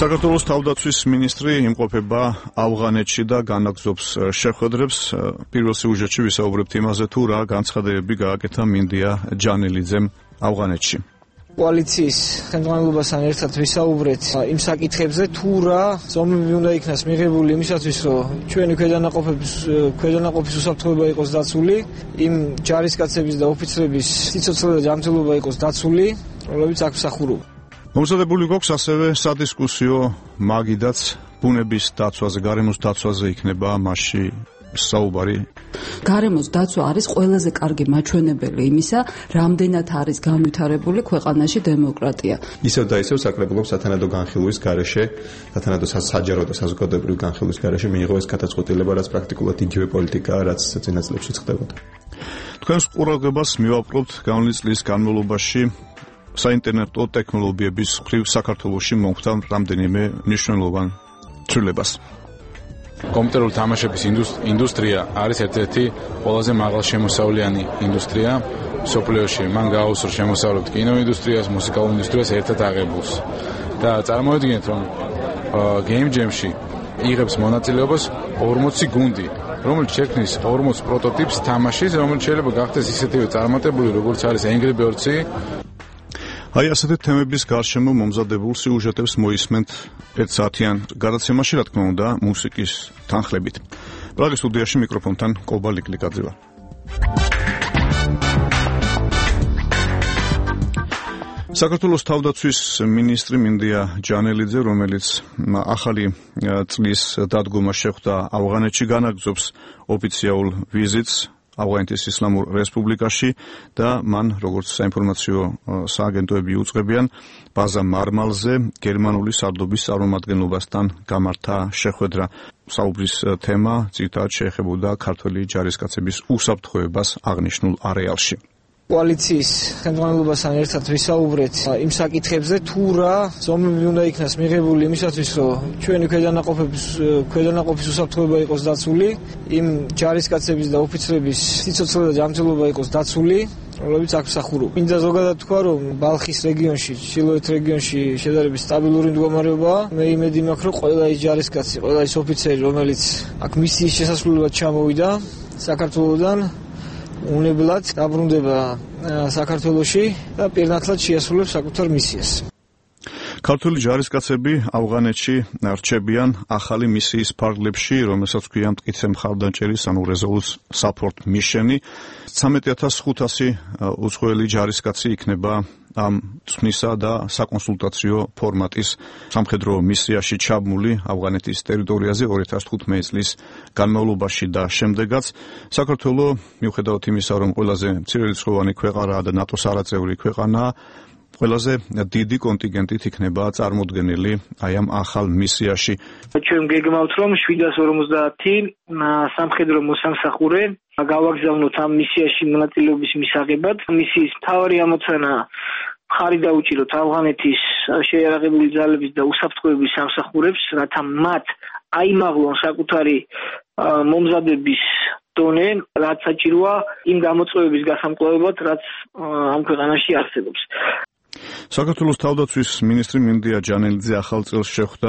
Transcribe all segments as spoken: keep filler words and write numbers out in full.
საქართველოს თავდაცვის მინისტრი იმყოფება ავღანეთში და განაგრძობს შეხვედრებს. პირველ სიუჟეტში ვისაუბრებთ იმაზე, თუ რა განცხადებები გააკეთა მინდია ჯანელიძემ ავღანეთში. კოალიციის ხელმძღვანელობასთან ერთად ვისაუბრეთ იმ საკითხებზე, თუ რა ზომები უნდა იქნას მიღებული იმისათვის, რომ ჩვენი ქვედანაყოფების ქვედანაყოფის უსაფრთხოება იყოს დაცული, იმ ჯარისკაცების და ოფიცრების სიცოცხლე და ჯანმრთელობა იყოს დაცული, რომლებიც აქ მსახურობენ. მომზადებული გვაქვს ასევე სადისკუსიო მაგიდაც ბუნების დაცვაზე, გარემოს დაცვაზე იქნება მასში საუბარი. გარემოს დაცვა არის ყველაზე კარგი მაჩვენებელი იმისა, რამდენად არის განვითარებული ქვეყანაში დემოკრატია. ისევ და ისევ საკრებულოს სათანადო განხილვის გარეშე, სათანადო საჯარო და საზოგადოებრივი განხილვის გარეშე მიიღო ეს გადაწყვეტილება, რაც პრაქტიკულად იგივე პოლიტიკაა, რაც წინა წლებში ხდებოდა. თქვენს ყურადღებას მივაპყრობთ გამოვლინი წლის განმავლობაში საინტერნეტო ტექნოლოგიების მხრივ საქართველოში მომხდა რამდენიმე მნიშვნელოვან ცვლილებას. კომპიუტერული თამაშების ინდუსტრია არის ერთ-ერთი ყველაზე მაღალშემოსავლიანი ინდუსტრია მსოფლიოში. მან გააუსრო შემოსავლებით კინოინდუსტრიას, მუსიკალურ ინდუსტრიას ერთად აღებულს. და წარმოიდგინეთ, რომ Game Jam-ში იღებს მონაწილეობას ორმოცი გუნდი, რომელიც შექმნის ორმოც პროტოტიპს თამაშის, რომელიც შეიძლება გახდეს ისეთივე წარმატებული, როგორც არის Angry Birds-ი. აი ასეთი თემების გარშემო მომზადებულ სიუჟეტებს მოისმენთ ერთ საათიან გადაცემაში, რა თქმა უნდა, მუსიკის თანხლებით. პრაღის სტუდიაში მიკროფონთან კობა ლიკლიკაძევა. საქართველოს თავდაცვის მინისტრი მინდია ჯანელიძე, რომელიც ახალი წლის დადგომას შეხვდა ავღანეთში, განაგრძობს ოფიციალურ ვიზიტს ავღანეთის ისლამურ რესპუბლიკაში და მან, როგორც საინფორმაციო სააგენტოები უწყებიან, ბაზა მარმალზე გერმანული სარდობის წარმომადგენლობასთან გამართა შეხვედრა. საუბრის თემა ძირითადად შეეხებოდა ქართველი ჯარისკაცების უსაფრთხოებას აღნიშნულ არეალში. კოალიციის ხელმძღვანელობასთან ერთად ვისაუბრეთ იმ საკითხებზე, თუ რა ზომები უნდა იქნას მიღებული იმისათვის, რომ ჩვენი ქვედანაყოფების ქვედანაყოფის უსაფრთხოება იყოს დაცული, იმ ჯარისკაცების და ოფიცრების სიცოცხლე და ჯანმრთელობა იყოს დაცული, რომლებიც აქ მსახურობენ. მინდა ზოგადად თქვა, რომ ბალხის რეგიონში, ჩრდილოეთ რეგიონში შედარებით სტაბილური მდგომარეობაა. მე იმედი მაქვს, რომ ყველა ის ჯარისკაცი, ყველა ის ოფიცერი, რომელიც აქ მისიის შესასრულებლად ჩამოვიდა საქართველოსდან, უნებლად დაბრუნდება საქართველოში და პირნათლად შეასრულებს საკუთარ მისიას. ქართული ჯარისკაცები ავღანეთში რჩებიან ახალი მისიის ფარგლებში, რომელსაც ქვია მტკიცე მხარდამჭერის, ანუ Resolute Support Mission-ი. ცამეტი ათას ხუთასი უცხოელი ჯარისკაცი იქნება ამ წვნისა და საკონსულტაციო ფორმატის სამხედრო მისიაში ჩაბმული ავღანეთის ტერიტორიაზე ორი ათას თხუთმეტი წლის განმავლობაში და შემდეგაც. საქართველოს მიუხედავად იმისა, რომ ყველაზე მცირერიცხოვანი ქვეყანაა და ნატოს არაწევრი ქვეყანაა, ყველაზე დიდი კონტინგენტით იქნება წარმოდგენილი აი ამ ახალ მისიაში. ჩვენ გეგმავთ, რომ შვიდას ორმოცდაათი სამხედრო მოსამსახურე გავაგზავნოთ ამ მისიაში მონაწილეობის მისაღებად. მისიის მთავარი ამოცანა მხარი დაუჭიროთ ავღანეთის შეიარაღებული ძალების და უსაფრთხოების სამსახურებს, რათა მათ აიმაღლონ საკუთარი მომზადების დონე, რაც საჭიროა იმ გამოწვევების გასამკლავებლად, რაც ამ ქვეყანაში არსებობს. საქართველოს თავდაცვის მინისტრი მინდია ჯანელიძე ახალ წელს შეხვდა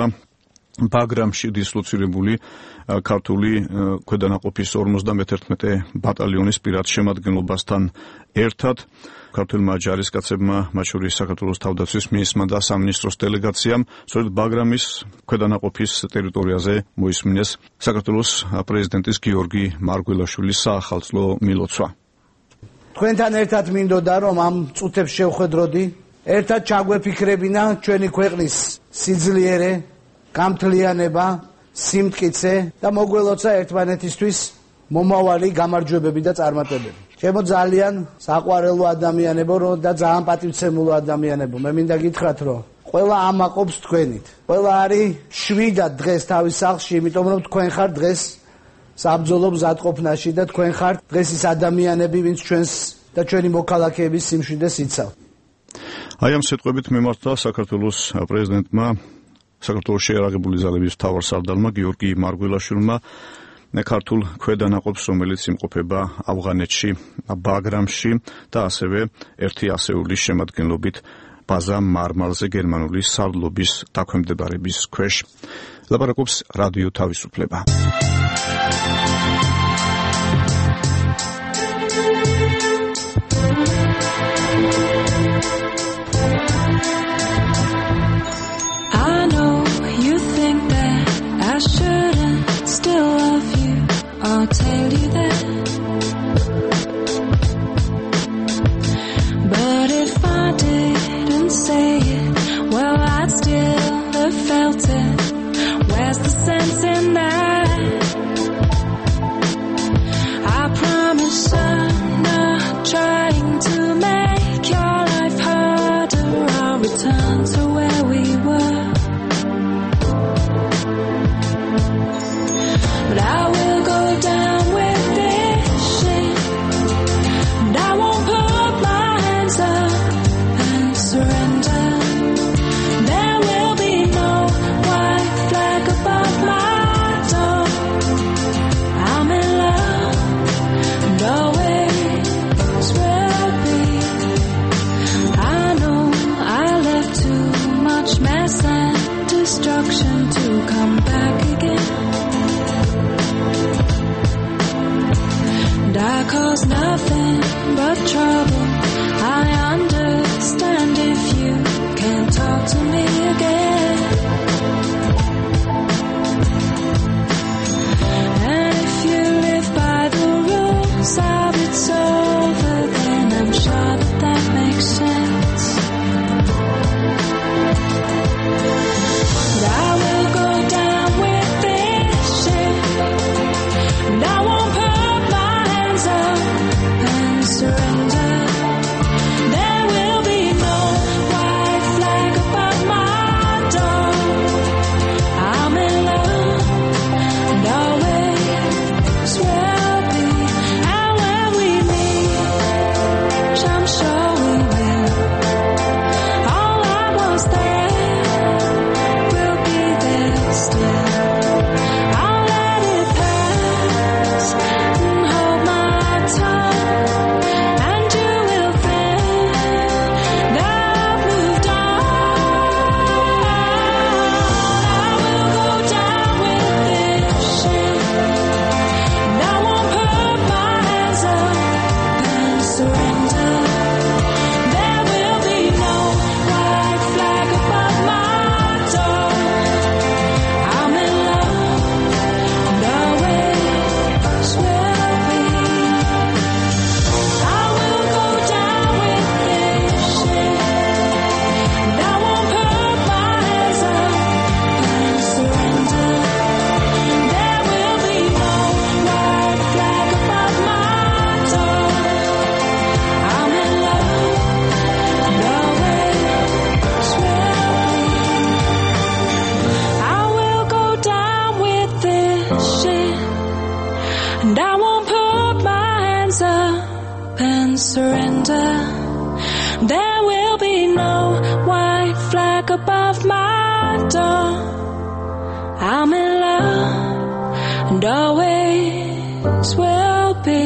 ბაგრამში დისლოცირებული ქართული ქვედანაყოფის ორმოცდამეთერთმეტე ბატალიონის პირად შემადგენლობასთან ერთად. ქართულმა ჯარისკაცებმა, მათ შორის საქართველოს თავდაცვის მინისტრმა და სამინისტროს დელეგაციამ, სწორედ ბაგრამის ქვედანაყოფის ტერიტორიაზე მოისმინეს საქართველოს პრეზიდენტის გიორგი მარგველაშვილის საახალწლო მილოცვა. თქვენთან ერთად მინდოდა, რომ ამ წუთებს შევხედროდი, ერთად ჩაგვეფიქრებინა ჩვენი ქვეყნის სიძლიერე, გამთლიანება, სიმტკიცე და მოგველოცა ერთმანეთისთვის მომავალი გამარჯვებები და წარმატებები. ჩემო ძალიან საყვარელო ადამიანებო და ძალიან პატივცემულო ადამიანებო, მე მინდა გითხრათ, რომ ყველა ამაყობს თქვენით. ყველა არის შვიდად დღეს თავის სახლში, იმიტომ რომ თქვენ ხართ დღეს საბრძოლო მზადყოფნაში და თქვენ ხართ დღეს ის ადამიანები, ვინც ჩვენს და ჩვენი მოქალაქეების სიმშვიდეს იცავთ. აი ამ სიტყვებით მიმართა საქართველოს პრეზიდენტმა, საქართველოს შეიარაღებული ძალების მთავარსარდალმა გიორგი მარგველაშვილმა ქართულ ქვედანაყოფს, რომელიც იმყოფება ავღანეთში, ბაგრამში და ასევე ერთი ასეულის შემადგენლობით ბაზა მარმალზე გერმანული სარდლობის დაქვემდებარების ქვეშ. ლაპარაკობს რადიო თავისუფლება. I shouldn't still love you, I'll tell you that. But if I didn't say it, well, I'd still have felt it. Where's the sense in that? I promise I'm not trying to make your life harder. I'll return to where we were. But I will go down with this shit, and I won't put my hands up and surrender. There will be no white flag above my door. I'm in love, and always will be. I know I left too much mess and destruction to come back again. I cause nothing but trouble. I understand if you can't talk to me again. And if you live by the rules of it's over, then I'm sure that that makes sense. But I will go down with this shit, and I won't put my hands up and surrender. There will be no white flag above my door. I'm in love, and always will be. And when we meet, I'm sure we will. All I was there will be there still. I'll let it pass and hold my tongue, and you will think that I've moved on. I will go down with this shit, and I won't put my hands up and surrender. There will be no white flag above my door. I'm in love, and always will be. I will go down with this shit, and I won't put my hands up and surrender. There will be no white flag above my door. I'm in love, and always will be. I will go down with this shit, and I won't put my hands up and surrender. There will be no white flag above my door. I'm in love, and always will be.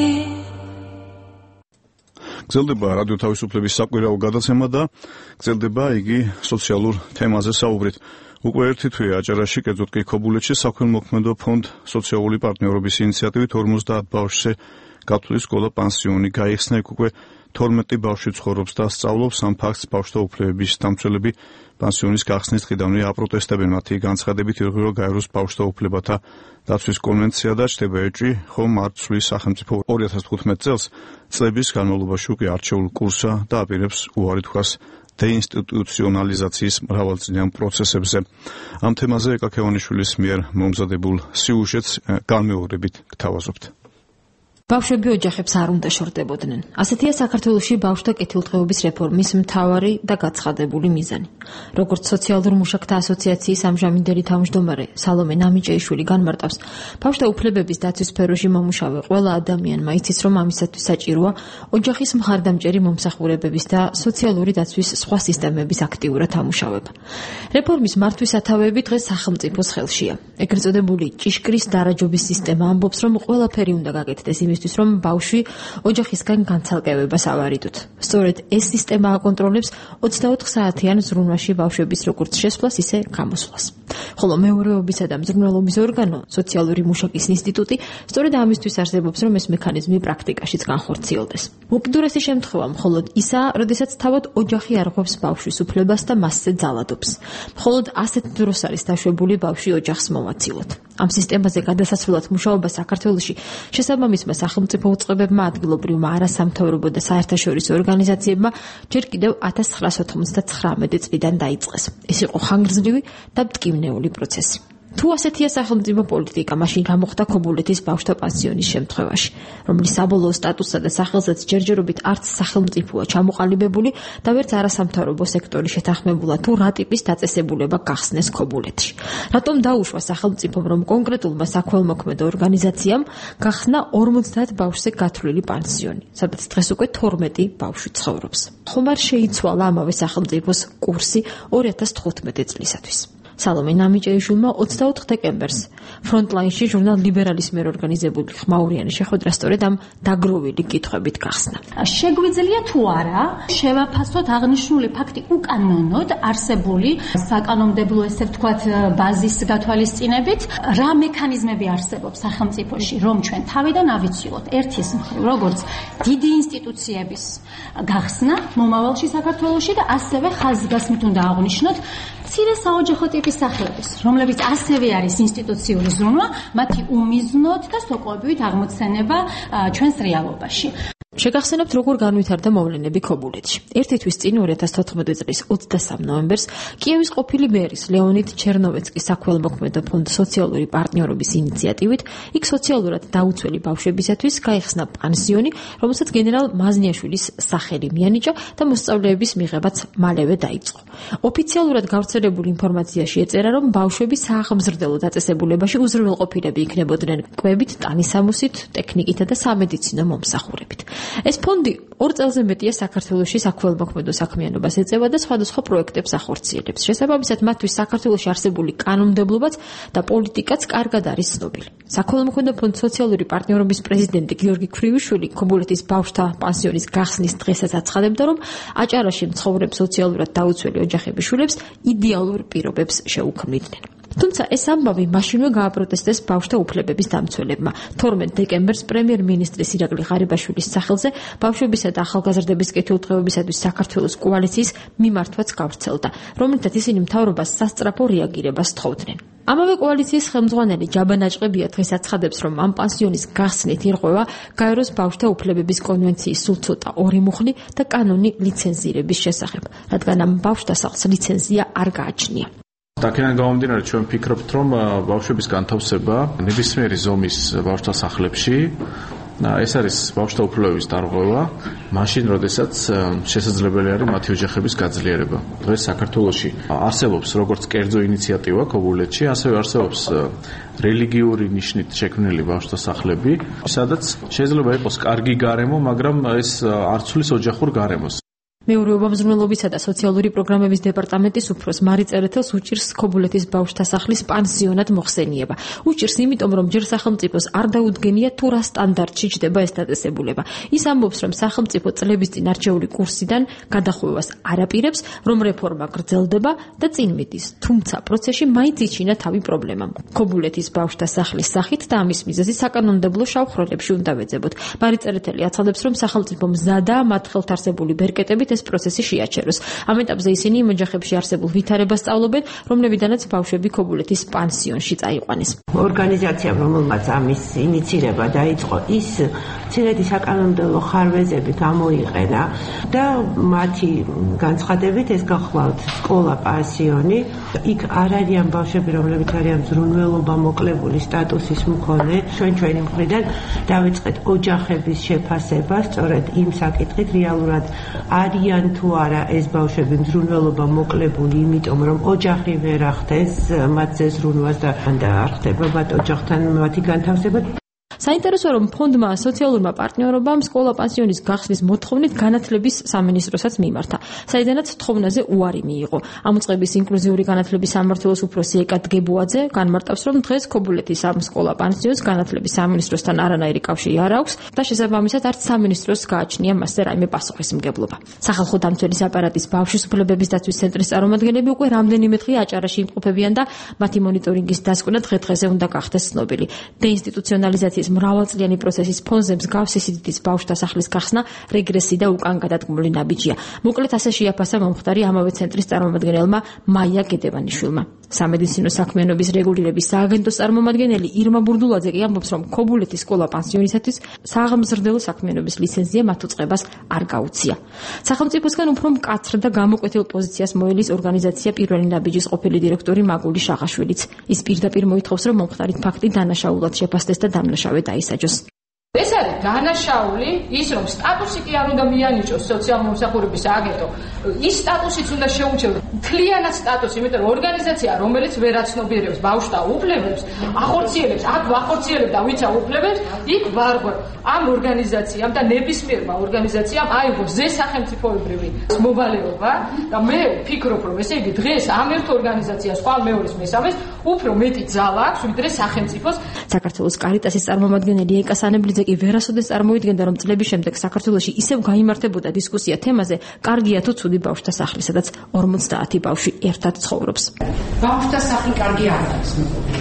გრძელდება რადიო თავისუფლების საკვირაო გადაცემა და გრძელდება იგი სოციალურ თემაზე საუბრით. უკვე ერთი თვეა აჭარაში, კერძოდ კი ქობულეთში საქველმოქმედო ფონდ სოციალური პარტნიორობის ინიციატივით ორმოცდაათ ბავშვზე გათვლის სკოლა პანსიონი გაიხსნა. იქ უკვე თორმეტი ბავშვი ცხოვრობს და სწავლობს. ამ ფაქტს ბავშვთა უფლებების დამცველები პანსიონის გახსნის დღიდანვე აპროტესტებენ. მათი განცხადებით ირღვევა გაეროს ბავშვთა უფლებათა დაცვის კონვენცია და ჩდება ეჭვი, ხომ არ ცვლის სახელმწიფო ორი ათას თხუთმეტ წელს წლების განმავლობაში უკვე არჩეულ კურსსა და აპირებს უარი თქვას დეინსტიტუციონალიზაციის მრავალწლიან პროცესებზე. ამ თემაზე ეკა ქევანიშვილის მიერ მომზადებულ სიუჟეტს განმეორებით გთავაზობთ. ბავშვები ოჯახებს არ უნდა შორდებოდნენ. ასეთია საქართველოში ბავშვთა კეთილდღეობის რეფორმის მთავარი და გაცხადებული მიზანი. როგორც სოციალურ მუშაკთა ასოციაციის ამჟამინდელი თავმჯდომარე სალომე ნამიჭეიშვილი განმარტავს, ბავშვთა უფლებების დაცვის სფეროში მომუშავე ყველა ადამიანმა იცის, რომ ამისათვის საჭიროა ოჯახის მხარდამჭერი მომსახურებების და სოციალური დაცვის სხვა სისტემების აქტიურად ამუშავება. რეფორმის მართვის სათავეები დღეს სახელმწიფოს ხელშია. ეგრეთ წოდებული ჭიშკრის დარაჯობის სისტემა ამბობს, რომ ყველაფერი უნდა გაკეთდეს იმის იმისთვის, რომ ბავშვი ოჯახისგან განცალკევებას ავარიდოთ. სწორედ ეს სისტემა აკონტროლებს ოცდაოთხ საათიან ზრუნვაში ბავშვების როგორც შესვლას, ისე გამოსვლას. ხოლო მეურვეობისა და მზრუნველობის ორგანო, სოციალური მუშაკის ინსტიტუტი, სწორედ ამისთვის არსებობს, რომ ეს მექანიზმი პრაქტიკაშიც განხორციელდეს. უკიდურესი შემთხვევა მხოლოდ ისაა, როდესაც თავად ოჯახი არღვევს ბავშვის უფლებას და მასზე ძალადობს. მხოლოდ ასეთ დროს არის დაშვებული ბავშვი ოჯახს მომაცილოთ. ამ სისტემაზე გადასასვლელად მუშაობა საქართველოში შესაბამისმა სახელმწიფო უწყებებმა, ადგილობრივმა არასამთავრობო და საერთაშორისო ორგანიზაციებმა ჯერ კიდევ ათას ცხრაას ოთხმოცდათხრამეტი წლიდან დაიწყეს. ეს იყო ხანგრძლივი და მტკივნეული პროცესი. თუ ასეთია სახელმწიფო პოლიტიკა, მაშინ გამოხდა ქობულეთის ბავშვთა პანსიონის შემთხვევაში, რომლის საბოლოო სტატუსსა და სახელსაც ჯერჯერობით არც სახელმწიფოა ჩამოყალიბებული და ვერც არასამთავრობო სექტორი შეთანხმებულა თუ რა ტიპის დაწესებულება გახსნეს ქობულეთში. რატომ დაუშვა სახელმწიფომ, რომ კონკრეტულმა საქველმოქმედო ორგანიზაციამ გახსნა ორმოცდაათ ბავშვზე გათვლილი პანსიონი, სადაც დღეს უკვე თორმეტი ბავშვი ცხოვრობს. ხომ არ შეიცვალა ამავე სახელმწიფოს კურსი ორი ათას თხუთმეტი წლისათვის. სალომე ნამიჭეიშვილმა ოცდაოთხ დეკემბერს ფრონტლაინში ჟურნალ ლიბერალის მიერ ორგანიზებული ხმაურიანი შეხვედრა სწორედ ამ დაგროვილი კითხვებით გახსნა. შეგვიძლია თუ არა შევაფასოთ აღნიშნული ფაქტი უკანონოდ არსებული საკანონმდებლო ესე ვთქვათ ბაზის გათვალისწინებით, რა მექანიზმები არსებობს სახელმწიფოში, რომ ჩვენ თავიდან ავიცილოთ ერთის მხრივ, როგორც დიდი ინსტიტუციების გახსნა მომავალში საქართველოში და ასევე ხაზგასმით უნდა აღვნიშნოთ მცირე საოჯახო ტიპის სახლების, რომლებიც ასევე არის ინსტიტუციური ზრუნვა, მათი უმიზნოდ და სოკოებით აღმოცენება ჩვენს რეალობაში. შეგახსენებთ, როგორ განვითარდა მოვლენები ქობულეთში. ერთი თვის წინ ორი ათას თოთხმეტი წლის ოცდასამ ნოემბერს კიევის ყოფილი მერის ლეონიდ ჩერნოვეცკის საქველმოქმედო ფონდ სოციალური პარტნიორობის ინიციატივით იქ სოციალურად დაუცველი ბავშვებისათვის გაიხსნა პანსიონი, რომელსაც გენერალ მაზნიაშვილის სახელი მიანიჭა და მოსწავლეების მიღებაც მალევე დაიწყო. ოფიციალურად გავრცელებული ინფორმაციაში ეწერა, რომ ბავშვები სააღმზრდელო დაწესებულებაში უზრუნველყოფილები იქნებოდნენ კვებით, ტანისამოსით, ტექნიკითა და სამედიცინო მომსახურებით. ეს ფონდი ორ წელზე მეტია საქართველოში საქველმოქმედო საქმიანობას ეწევა და სხვადასხვა პროექტებს ახორციელებს. შესაბამისად, მათთვის საქართველოში არსებული კანონმდებლობაც და პოლიტიკაც კარგად არის ცნობილი. საქველმოქმედო ფონდ სოციალური პარტნიორობის პრეზიდენტი გიორგი ქვრივიშვილი ქობულეთის ბავშვთა პანსიონის გახსნის დღესაც აცხადებდა, რომ აჭარაში მცხოვრებ სოციალურად დაუცველი ოჯახების შვილებს იდეალურ პირობებს შეუქმნიდნენ. თუმცა ეს ამბავი მაშინვე გააპროტესტეს ბავშვთა უფლებების დამცველებმა. თორმეტ დეკემბერს პრემიერ-მინისტრის ირაკლი ღარიბაშვილის სახელზე ბავშვებისა და ახალგაზრდების კეთილდღეობისათვის საქართველოს კოალიციის მიმართვაც გავრცელდა, რომელთაც ისინი მთავრობას სასწრაფო რეაგირებას თხოვდნენ. ამავე კოალიციის ხელმძღვანელი ჯაბა ნაჭყებია დღეს აცხადებს, რომ ამ პანსიონის გახსნით ირღვევა გაეროს ბავშვთა უფლებების კონვენციის სულ ცოტა ორი მუხლი და კანონი ლიცენზირების შესახებ, რადგან ამ ბავშვთა სახლს ლიცენზია არ გააჩნია. აქედან გამომდინარე, ჩვენ ვფიქრობთ, რომ ბავშვების განთავსება ნებისმიერი ზომის ბავშვთა სახლებში ეს არის ბავშვთა უფლებების დარღვევა, მაშინ, როდესაც შესაძლებელი არის მათი ოჯახების გაძლიერება. დღეს საქართველოში არსებობს როგორც კერძო ინიციატივა ქობულეთში, ასევე არსებობს რელიგიური ნიშნით შექმნილი ბავშვთა სახლები, სადაც შეიძლება იყოს კარგი გარემო, მაგრამ ეს არ ცვლის ოჯახურ გარემოს. მეურვეობა, მზრუნველობისა და სოციალური პროგრამების დეპარტამენტის უფროს მარი წერეთელს უჭირს ქობულეთის ბავშვთა სახლის პანსიონად მოხსენიება. უჭირს იმიტომ, რომ ჯერ სახელმწიფოს არ დაუდგენია თუ რა სტანდარტში ჯდება ეს დაწესებულება. ის ამბობს, რომ სახელმწიფო წლების წინ არჩეული კურსიდან გადახვევას არ აპირებს, რომ რეფორმა გრძელდება და წინ მიდის. თუმცა პროცესში მაინც იჩინა თავი პრობლემამ. ქობულეთის ბავშვთა სახლის სახით და ამის მიზეზი საკანონმდებლო შავ ხროლებში უნდა ვეძებოთ. მარი წერეთელი აცხადებს, რომ სახელმწიფო მზადაა მათ ხელთ არსებული ბერკეტებით ეს პროცესი შეაჩეროს. ამ ეტაპზე ისინი იმ ოჯახებში არსებულ ვითარებას სწავლობენ, რომლებიდანაც ბავშვები ქობულეთის პანსიონში წაიყვანეს. ორგანიზაციამ, რომელმაც ამის ინიცირება დაიწყო, ის მცირედი საკანონმდებლო ხარვეზები გამოიყენა და მათი განცხადებით ეს გახლავთ სკოლა პანსიონი. იქ არ არიან ბავშვები, რომლებიც არიან მზრუნველობა მოკლებული სტატუსის მქონე. ჩვენ ჩვენი მხრიდან დავიწყეთ ოჯახების შეფასება, სწორედ იმ საკითხით რეალურად არიან თუ არა ეს ბავშვები მზრუნველობა მოკლებული, იმიტომ რომ ოჯახი ვერ ახდენს მათზე ზრუნვას და არ ხდება მათ ოჯახთან მათი განთავსება. საინტერესოა, რომ ფონდმა სოციალურმა პარტნიორობამ სკოლა პანსიონის გახსნის მოთხოვნით განათლების სამინისტროსაც მიმართა, საიდანაც თხოვნაზე უარი მიიღო. ამ უწყების ინკლუზიური განათლების სამმართველოს უფროსი ეკა დგებუაძე განმარტავს, რომ დღეს ქობულეთის ამ სკოლა პანსიონს განათლების სამინისტროსთან არანაირი კავშირი არ აქვს და შესაბამისად არც სამინისტროს გააჩნია მასზე რაიმე პასუხისმგებლობა. სახალხო დამცველის აპარატის ბავშვის უფლებების დაცვის ცენტრის წარმომადგენლები უკვე რამდენიმე დღე აჭარაში იმყოფებიან და მათი მონიტორინგის დასკვნა დღე-დღეზე უნდა გახდეს ცნობილი. დეინსტიტუციონალიზაციის მრავალწლიანი პროცესის ფონზე მსგავსი სიდიდის ბავშვთა სახლის გახსნა რეგრესი და უკან გადადგმული ნაბიჯია. მოკლედ ასე შეაფასა მომხდარი ამავე ცენტრის წარმომადგენელმა მაია გედევანიშვილმა. სამედიცინო საქმიანობის რეგულირების სააგენტოს წარმომადგენელი ირმა ბურდულაძე კი ამბობს, რომ ქობულეთის სკოლა პანსიონისათვის სააღმზრდელო საქმიანობის ლიცენზია მათ უწყებას არ გაუწია. სახელმწიფოსგან უფრო მკაცრ და გამოკვეთილ პოზიციას მოელის ორგანიზაცია პირველი ნაბიჯის ყოფილი დირექტორი მაგული შაღაშვილიც. ის პირდაპირ მოითხოვს, რომ მომხდარით ფაქტი დანაშაულად შეფასდეს და დამნაშავე დაისაჯოს. ეს არის დანაშაული, ის რომ სტატუსი კი არ უნდა მიანიჭოს სოციალური მომსახურების სააგენტო, ის სტატუსიც უნდა შეუჩეროს. მთლიანად სტატუსი, იმიტომ რომ ორგანიზაცია, რომელიც ვერ აცნობიერებს ბავშვთა უფლებებს, ახორციელებს, აქ ვახორციელებდა ვიცა უფლებებს, იქ ვარღვევ. ამ ორგანიზაციამ და ნებისმიერმა ორგანიზაციამ აიღო ზესახელმწიფოებრივი მოვალეობა და მე ვფიქრობ, რომ ესე იგი დღეს ამ ერთ ორგანიზაციას ხვალ მეორეს მესამეს უფრო მეტი ძალა აქვს, ვიდრე სახელმწიფოს. საქართველოს კარიტასის წარმომადგენელი ეკა სანებლიძე კი ვერასოდეს წარმოიდგენდა, რომ წლების შემდეგ საქართველოში ისევ გაიმართებოდა დისკუსია თემაზე, კარგია თუ ცუდი ბავშვთა სახლი, სადაც ორმოცდაათი ბავშვი ერთად ცხოვრობს. ბავშვთა სახლი კარგი არ არის.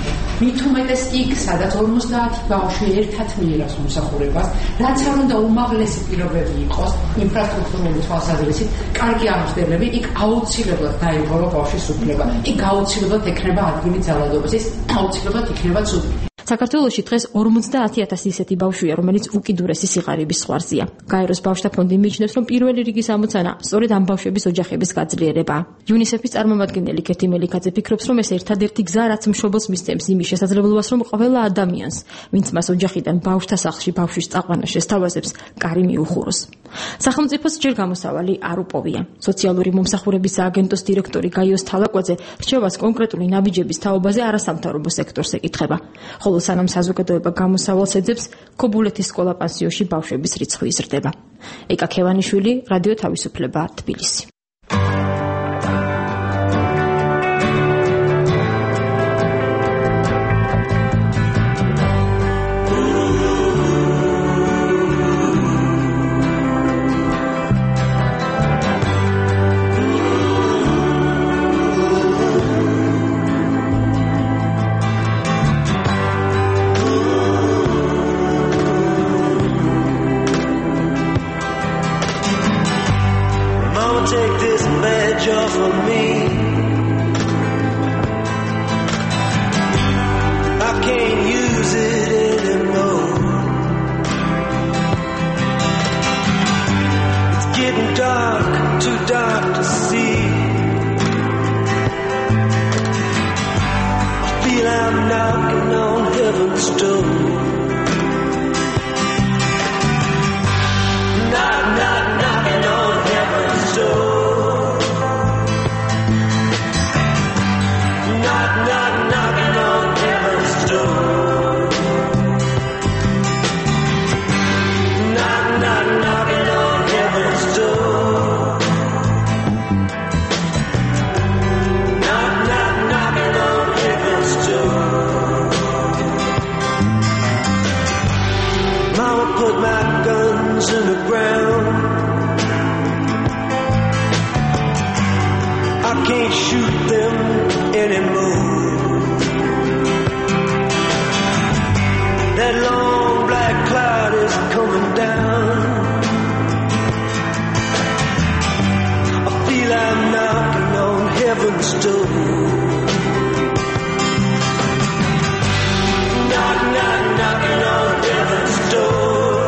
მით უმეტეს კი, სადაც ორმოცდაათი ბავშვი ერთად მიიღებს მომსახურებას, რაც არ უნდა უმაღლესი პირობები იყოს ინფრასტრუქტურული თვალსაზრისით, კარგი აღმზრდელები, იქ აუცილებლად დაიღო ბავშვის უფლება. იქ აუცილებლად ექნება ადგილი ძალადობას, ის აუცილებლად იქნება ცუდი. საქართველოში დღეს ორმოცდაათი ათასი ისეთი ბავშვია, რომელიც უკიდურესი სიღარიბის ზღვარზეა. გაეროს ბავშვთა ფონდი მიიჩნევს, რომ პირველი რიგის ამოცანა სწორედ ამ ბავშვების ოჯახების გაძლიერებაა. იუნისეფის წარმომადგენელი ქეთი მელიქაძე ფიქრობს, რომ ეს ერთადერთი გზა, რაც მშობელს მისცემს იმის შესაძლებლობას, რომ ყველა ადამიანს, ვინც მას ოჯახიდან ბავშვთა სახლში ბავშვის წაყვანა შესთავაზებს, კარი მიუხუროს. სახელმწიფოს ჯერ გამოსავალი არ უპოვია. სოციალური მომსახურების სააგენტოს დირექტორი გაიოს თალაკვაძე რჩევას კონკრეტული ნაბიჯების თაობაზე არასამთავრობო სექტორს ეკითხება. ხოლო სანამ საზოგადოება გამოსავალს ეძებს, ქობულეთის სკოლა პანსიონში ბავშვების რიცხვი იზრდება. ეკა ქევანიშვილი, რადიო თავისუფლება, თბილისი. Take this badge off of me. I can't use it anymore. It's getting dark, too dark to see. I feel I'm knocking on heaven's door. Knock, knock, knocking on heaven's door. Knock, knock, knocking on heaven's door. Knock, knock, knocking on heaven's door. Knock, knock, knocking on heaven's door. Mama put my guns in the ground. I can't shoot them anymore. That long black cloud is coming down. I feel I'm knocking on heaven's door. Knock, knock, knocking on heaven's door.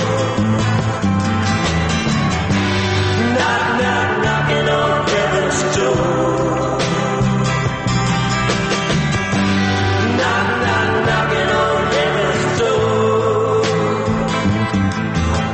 Knock, knock, knocking on heaven's door. Knock, knock, knocking on heaven's door.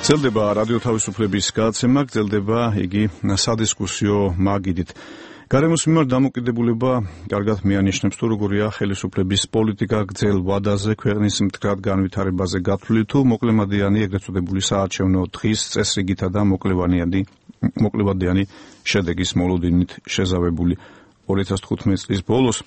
გრძელდება რადიო თავისუფლების გადაცემა, გრძელდება იგი სადისკუსიო მაგიდით. გარემოს მიმართ დამოკიდებულება კარგად მიანიშნებს თუ როგორია ხელისუფლების პოლიტიკა გრძელ ვადაზე, ქვეყნის მდგრად განვითარებაზე გათვლილი თუ მოკლემადიანი ეგრეთ წოდებული საარჩევნო დღის წესრიგითა და მოკლევადიანი მოკლევადიანი შედეგის მოლოდინით შეზავებული. ორი ათას თხუთმეტი წლის ბოლოს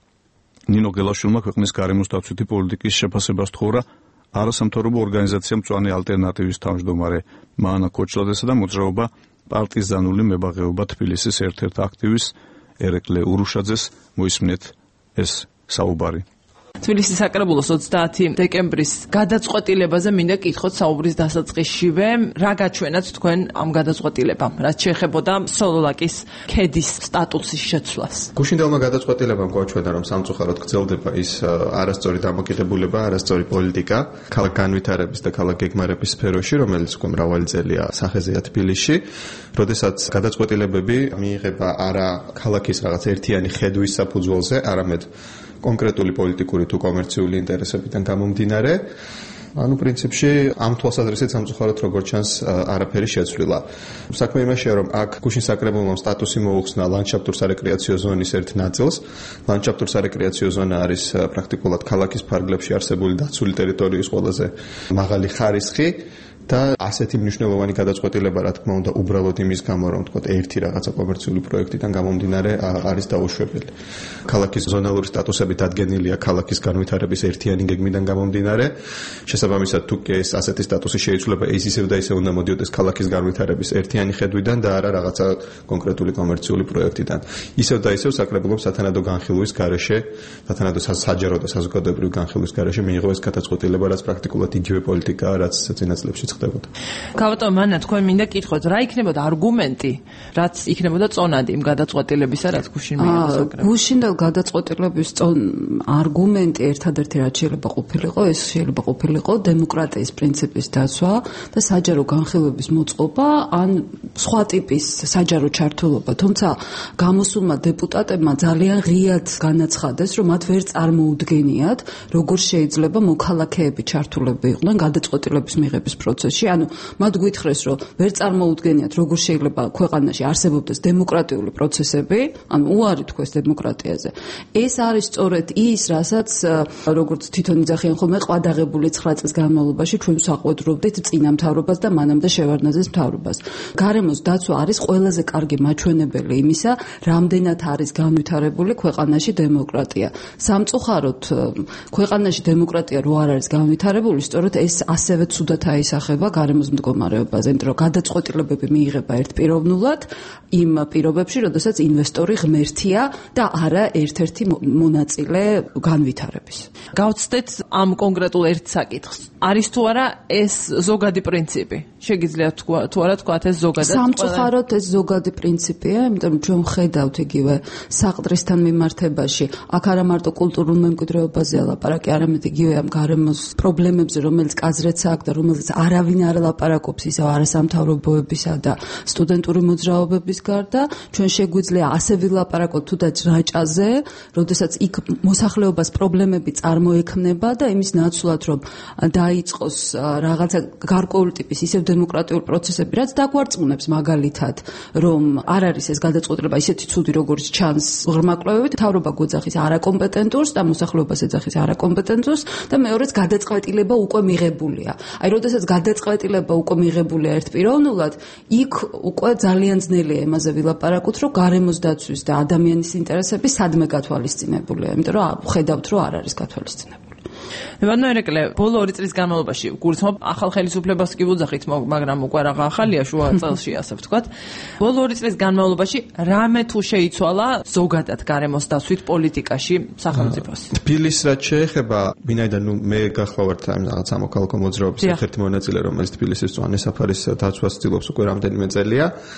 ნინო გელაშვილმა ქვეყნის გარემოს დაცვითი პოლიტიკის შეფასებას თხოვა არასამთავრობო ორგანიზაცია მწვანე ალტერნატივის თავმჯდომარე მაანა ქოჩლაძესა და მოძრაობა პარტიზანული მებაღეობა თბილისის ერთ-ერთ აქტივისტ ერეკლე ურუშაძეს. მოისმინეთ ეს საუბარი. თბილისის საკრებულოს ოცდაათი დეკემბრის გადაწყვეტილებაზე მინდა კითხოთ საუბრის დასაწყისშივე, რა გაჩვენათ თქვენ ამ გადაწყვეტილებამ, რაც შეეხებოდა სოლოლაკის ქედის სტატუსის შეცვლას? გუშინდელმა გადაწყვეტილებამ გვაჩვენა, რომ სამწუხაროდ გრძელდება ის არასწორი დამოკიდებულება, არასწორი პოლიტიკა ქალაქ განვითარების და ქალაქ გეგმარების სფეროში, რომელიც უკვე მრავალი წელია სახეზეა თბილისში. როდესაც გადაწყვეტილებები მიიღება არა ქალაქის რაღაც ერთიანი ხედვის საფუძველზე, არამედ კონკრეტული პოლიტიკური თუ კომერციული ინტერესებიდან გამომდინარე, ანუ პრინციპში ამ თვალსაზრისით სამწუხაროდ როგორც ჩანს არაფერი შეცვლილა. საქმე იმაშია, რომ აქ გუშინ საკრებულომ სტატუსი მოუხსნა ლანდშაფტურ-სარეკრეაციო ზონის ერთ ნაწილს. ლანდშაფტურ-სარეკრეაციო ზონა არის პრაქტიკულად ქალაქის ფარგლებში არსებული დაცული ტერიტორიის ყველაზე მაღალი ხარისხი და ასეთი მნიშვნელოვანი გადაწყვეტილება, რა თქმა უნდა, უბრალოდ იმის გამო, რომ თქვა ერთი რაღაცა კომერციული პროექტიდან გამომდინარე არის დაუშვებელი. ქალაქის ზონალური სტატუსები დადგენილია ქალაქის განვითარების ერთიანი გეგმიდან გამომდინარე. შესაბამისად, თუ კი ეს ასეთი სტატუსი შეიცვლება, ის ისევ და ისევ უნდა მოდიოდეს ქალაქის განვითარების ერთიანი ხედვიდან და არა რაღაცა კონკრეტული კომერციული პროექტიდან. ისევ და ისევ საკრებულოს სათანადო განხილვის გარეშე, სათანადო საჯარო და საზოგადოებრივი განხილვის გარეშე მიიღო ეს გადაწყვეტილება, რაც პრაქტიკულად იგივე პოლიტიკაა, რაც წინა წლებში ხდებოდა. გავატო მანა, თქვენ მინდა კითხოთ, რა იქნებოდა არგუმენტი, რაც იქნებოდა წონადი იმ გადაწყვეტილებისა, რაც გუშინ მიიღო საკრებულო? გუშინდელ გადაწყვეტილების არგუმენტი ერთადერთი რაც შეიძლება ყოფილიყო, ეს შეიძლება ყოფილიყო დემოკრატიის პრინციპის დაცვა და საჯარო განხილვების მოწყობა, ან სხვა ტიპის საჯარო ჩართულობა. თუმცა გამოსულმა დეპუტატებმა ძალიან ღიად განაცხადეს, რომ მათ ვერ წარმოუდგენიათ, როგორ შეიძლება მოქალაქეები ჩართულები იყვნენ გადაწყვეტილების მიღების პროცესში. ანუ მათ გითხრეს, რომ ვერ წარმოუდგენიათ, როგორ შეიძლება ქვეყანაში არსებობდეს დემოკრატიული პროცესები, ანუ უარი თქვეს დემოკრატიაზე. ეს არის სწორედ ის, რასაც როგორც თვითონ იძახიან ხოლმე ყვადაღებული ცხრა წლის განმავლობაში ჩვენ საყვედრობდით წინა მთავრობას და მანამდე შევარდნაძის მთავრობას. გარემოს დაცვა არის ყველაზე კარგი მაჩვენებელი იმისა, რამდენად არის განვითარებული ქვეყანაში დემოკრატია. სამწუხაროდ, ქვეყანაში დემოკრატია რო არ არის განვითარებული, სწორედ ეს ასევე ცუდად აისახება გარემოს მდგომარეობაზე, იმიტომ რომ გადაწყვეტილებები მიიღება ერთპიროვნულად იმ პირობებში, როდესაც ინვესტორი ღმერთია და არა ერთ-ერთი მონაწილე განვითარების. გავცდეთ ამ კონკრეტულ ერთ საკითხს. არის თუ არა ეს ზოგადი პრინციპი? შეგიძლიათ თუ არა თქვათ ეს ზოგადად? სამწუხაროდ ეს ზოგადი პრინციპია, იმიტომ რომ ჩვენ ხედავთ იგივე საყდრისთან მიმართებაში, აქ არა მარტო კულტურულ მემკვიდრეობაზეა ლაპარაკი, არამედ იგივე ამ გარემოს პრობლემებზე, რომელიც კაზრეც აქვს და რომელიც არავინ არ ლაპარაკობს ისევ არასამთავრობოებისა და სტუდენტური მოძრაობების გარდა, ჩვენ შეგვიძლია ასე ვილაპარაკოთ თუნდაც რაჭაზე, როდესაც იქ მოსახლეობას პრობლემები წარმოექმნება და იმის ნაცვლად, რომ დაიწყოს რაღაცა გარკვეული ტიპის ისევ დემოკრატიული პროცესები, რაც დაგვარწმუნებს მაგალითად, რომ არ არის ეს გადაწყვეტილება ისეთი ცუდი, როგორც ჩანს ღრმა კვლევებით, მთავრობა გვეძახის არაკომპეტენტურს და მოსახლეობას ეძახის არაკომპეტენტურს და მეორეც გადაწყვეტილება უკვე მიღებულია. აი, როდესაც გადაწყვეტილება უკვე მიღებულია ერთპიროვნულად, იქ უკვე ძალიან ძნელია იმაზე ვილაპარაკოთ, რომ გარემოს დაცვის და ადამიანის ინტერესები სადმე გათვალისწინებულია, იმიტომ რომ ხედავთ, რომ არ არის გათვალისწინებული. მებადო ერეკლე, ბოლო ორი წლის განმავლობაში გულისხმობ ახალ ხელისუფლებას კი ვუძახით, მაგრამ უკვე რაღა ახალია შუა წელში, ასე ვთქვათ. ბოლო ორი წლის განმავლობაში რამე თუ შეიცვალა ზოგადად გარემოს დაცვით პოლიტიკაში სახელმწიფოს? თბილისს რაც შეეხება, ვინაიდან ნუ მე გახლავართ ამ რაღაც ამოქალაქო მოძრაობის ერთ-ერთი მონაწილე, რომელიც თბილისის მწვანე საფარის დაცვას ცდილობს უკვე რამდენიმე წელია.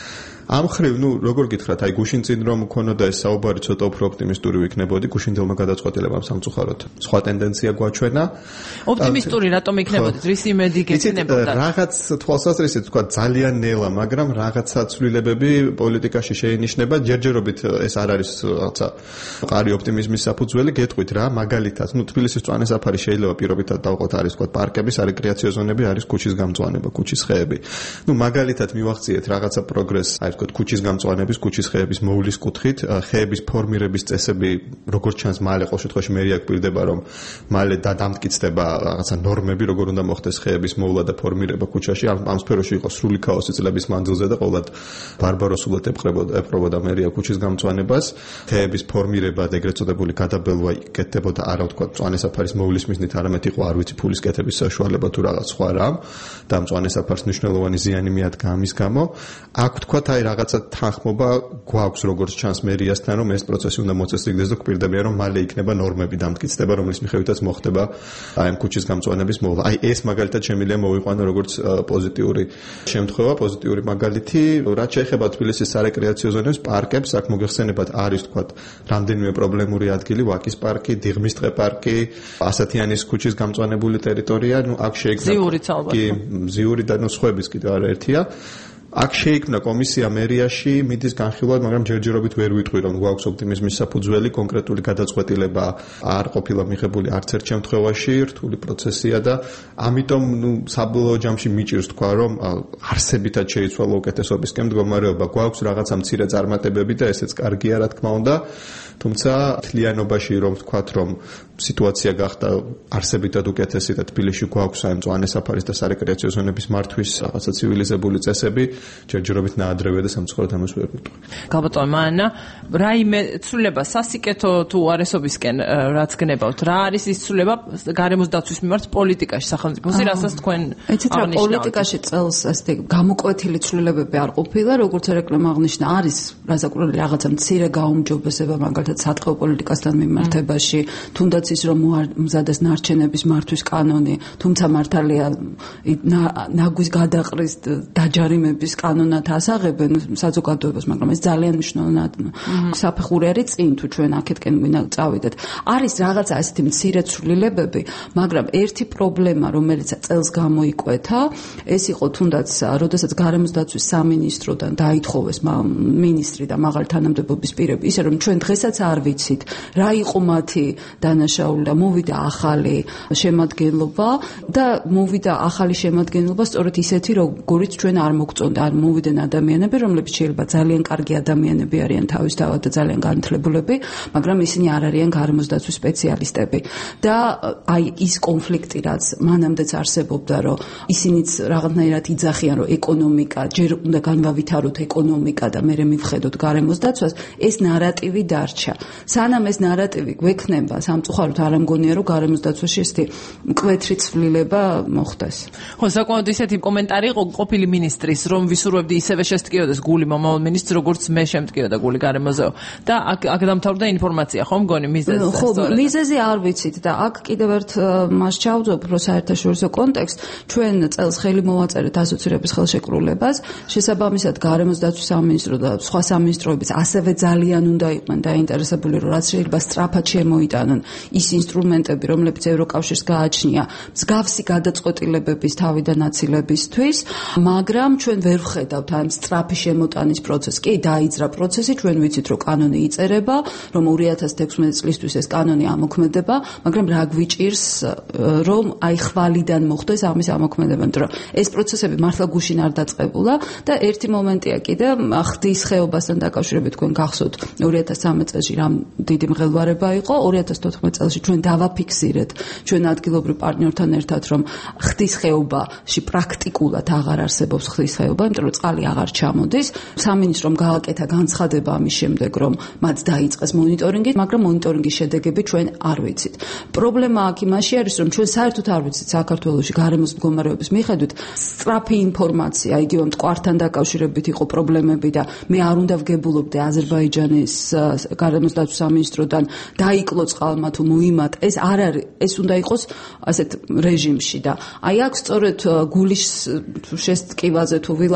ამ ხრივ, ნუ როგორ გითხრათ, აი გუშინ წინ რომ მქონოდა ეს საუბარი ცოტა უფრო ოპტიმისტური ვიქნებოდი, გუშინდელმა გადაწყვეტილებამ სამწუხაროდ სხვა ტენდენცია გვაჩვენა. ოპტიმისტური რატომ იქნებოდით? რის იმედი გექნებოდა? რაღაც თვალსაზრისით თქვა ძალიან ნელა, მაგრამ რაღაცა ცვლილებები პოლიტიკაში შეინიშნება. ჯერჯერობით ეს არ არის რაღაცა ყარი ოპტიმიზმის საფუძველი, გეტყვით რა, მაგალითად, ნუ თბილისის მწვანე საფარი შეიძლება პირობითად დავყოთ, არის თქვა პარკების, რეკრეაციო ზონები, არის ქუჩის გამწვანება, ქუჩის ხეები. ნუ მაგალითად მივახციეთ რაღაცა პროგრესს, აი თქვა ქუჩის გამწვანების, ქუჩის ხეების მოვლის კუთხით, ხეების ფორმირების წესები, როგორც ჩანს, მალე ყოველ შემთხვევაში მერია გვპირდება, რომ მალე დამტკიცდება რაღაცა ნორმები, როგორ უნდა მოხდეს ხეების მოვლა და ფორმირება ქუჩაში. ამ ამ სფეროში იყო სრული ქაოსი წლების მანძილზე და ყოველად ბარბაროსულად ეპყრებოდა ეპყრობოდა მერია ქუჩის გამწვანებას. ხეების ფორმირება და ეგრეთ წოდებული გადაბელვა იკეთებოდა არა თქვა მწვანე საფარის მოვლის მიზნით, არამედ იყო არ ვიცი ფულის კეთების საშუალება თუ რაღაც სხვა რამ და მწვანე საფარს მნიშვნელოვანი ზიანი მიადგა ამის გამო. აქ თქვა აი რაღაცა თანხმობა გვაქვს როგორც ჩანს მერიასთან, რომ ეს პროცესი უნდა მოწესრიგდეს და გვპირდებიან, რომ მალე იქნება ნორმები დამტკიცდება, რომლის მიხედვითაც მოხდება აი ამ ქუჩის გამწვანების მოვლა. აი ეს მაგალითად შემიძლია მოვიყვანო როგორც პოზიტიური შემთხვევა, პოზიტიური მაგალითი, რაც შეეხება თბილისის სარეკრეაციო ზონებს, პარკებს, აქ მოგეხსენებათ არის თქვა რამდენიმე პრობლემური ადგილი, ვაკის პარკი, დიღმისწყე პარკი, ასათიანის ქუჩის გამწვანებული ტერიტორია, ნუ აქ შეიქმნა ზიურიც ალბათ. კი, ზიური და ნუ სხვების კიდევ არაერთია. აქ შეიქმნა კომისია მერიაში მიდის განხილვად, მაგრამ ჯერჯერობით ვერ ვიტყვი, რომ გვაქვს ოპტიმიზმის საფუძველი, კონკრეტული გადაწყვეტილება არ ყოფილა მიღებული არც ერთ შემთხვევაში, რთული პროცესია და ამიტომ ნუ საბოლოო ჯამში მიჭირს თქვა, რომ არსებითად შეიცვალა უკეთესობისკენ მდგომარეობა. გვაქვს რაღაცა მცირე წარმატებები და ესეც კარგია, რა თქმა უნდა. თუმცა თლიანობაში რომ ვთქვათ, რომ სიტუაცია გახდა არსებითად უკეთესი და თბილისში გვაქვს აი მწვანე საფარის და სარეკრეაციო ზონების მართვის რაღაცა ცივილიზებული წესები, ჯერჯერობით ნაადრევია და სამწუხაროდ ამას ვერ ვიტყვი. გაბატონო მანა, რაიმე ცვლილება სასიკეთო თუ არესობისკენ რაც გნებავთ, რა არის ის ცვლილება გარემოს დაცვის მიმართ პოლიტიკაში სახელმწიფოსი, რასაც თქვენ აღნიშნავთ? პოლიტიკაში წელს ასე გამოკვეთილი ცვლილებები არ ყოფილა, როგორც რეკლამა აღნიშნა, არის რაზაკურული რაღაცა მცირე გაუმჯობესება მაგალითად სატყეო პოლიტიკასთან მიმართებაში, თუნდაც ის რომ მზადდეს ნარჩენების მართვის კანონი, თუმცა მართალია ნაგვის გადაყრის დაჯარიმების კანონად ასაღებენ საზოგადოებას, მაგრამ ეს ძალიან მნიშვნელოვანი საფეხური არის წინ თუ ჩვენ აქეთკენ გვინდა წავიდეთ. არის რაღაცა ასეთი მცირე ცვლილებები, მაგრამ ერთი პრობლემა, რომელიც წელს გამოიკვეთა, ეს იყო თუნდაც როდესაც გარემოს დაცვის სამინისტროდან დაითხოვეს მინისტრი და მაღალი თანამდებობის პირები, ისე რომ ჩვენ დღესაც არ ვიცით, რა იყო მათი დანაშაული და მოვიდა ახალი შემადგენლობა და მოვიდა ახალი შემადგენლობა სწორედ ისეთი, როგორიც ჩვენ არ მოგწონდა, არ მოვიდნენ ადამიანები, რომლებიც შეიძლება ძალიან კარგი ადამიანები არიან თავისთავად და ძალიან განათლებულები, მაგრამ ისინი არ არიან გარემოს დაცვის სპეციალისტები. და აი ის კონფლიქტი, რაც მანამდეც არსებობდა, რომ ისინიც რაღაცნაირად იძახიან, რომ ეკონომიკა, ჯერ უნდა განვავითაროთ ეკონომიკა და მერე მივხედოთ გარემოს დაცვას, ეს ნარატივი დარჩა. სანამ ეს ნარატივი გვექნება, სამწუხაროდ არ ამგონია, რომ გარემოს დაცვაში ესეთი მკვეთრი ცვლილება მოხდეს. ხო, საკმაოდ ისეთი კომენტარი იყო ყოფილი მინისტრის, რომ ვისურვებდი ისევე შესტკიოდეს გული მომავალ მინისტრს, როგორც მე შემტკიოდა გული გარემოზეო. და აქ აქ დამთავრდა ინფორმაცია, ხო მგონი მიზეზზე? ხო, მიზეზი არ ვიცით და აქ კიდევ ერთ მას ჩავძობ, რომ საერთაშორისო კონტექსტ, ჩვენ წელს ხელი მოვაწერეთ ასოცირების ხელშეკრულებას, შესაბამისად გარემოს დაცვის სამინისტრო და სხვა სამინისტროებიც ასევე ძალიან უნდა იყვნენ დაინტერესებული, რომ რაც შეიძლება სწრაფად შემოიტანონ ის ინსტრუმენტები, რომლებიც ევროკავშირს გააჩნია მსგავსი გადაწყვეტილებების თავიდან აცილებისთვის, მაგრამ ჩვენ ვერ ვხედავთ ამ სწრაფი შემოტანის პროცესს. კი, დაიძრა პროცესი, ჩვენ ვიცით, რომ კანონი იწერება, რომ ორი ათას თექვსმეტი წლისთვის ეს კანონი ამოქმედება, მაგრამ რა გვიჭირს, რომ აი ხვალიდან მოხდეს ამის ამოქმედება, იმიტომ რომ ეს პროცესები მართლა გუშინ არ დაწყებულა და ერთი მომენტია კიდე ხდის ხეობასთან დაკავშირებით თქვენ გახსოვთ ორი ათას ცხრამეტ წელს რამ დიდი მღელვარება იყო, ორი ათას თოთხმეტ წელს ჩვენ დავაფიქსირეთ ჩვენ ადგილობრივ პარტნიორთან ერთად, რომ ხდის ხეობაში პრაქტიკულად აღარ არსებობს ხდის ხეობა, იმიტომ რომ წყალი აღარ ჩამოდის. სამინისტრომ გააკეთა განცხადება ამის შემდეგ, რომ მათ დაიწყეს მონიტორინგი, მაგრამ მონიტორინგის შედეგები ჩვენ არ ვიცით. პრობლემა აქ იმაში არის, რომ ჩვენ საერთოდ არ ვიცით საქართველოში გარემოს მდგომარეობის მიხედვით სწრაფი ინფორმაცია, იგივე მტკვართან დაკავშირებით იყო პრობლემები და მე არ უნდა ვგებულობდე აზერბაიჯანის გარემოს დაცვის სამინისტროდან დაიკლო წყალმა თუ მოიმატ, ეს არ არის, ეს უნდა იყოს ასეთ რეჟიმში და აი აქ სწორედ გულის შესტკივაზე თუ ვილაპარაკოთ,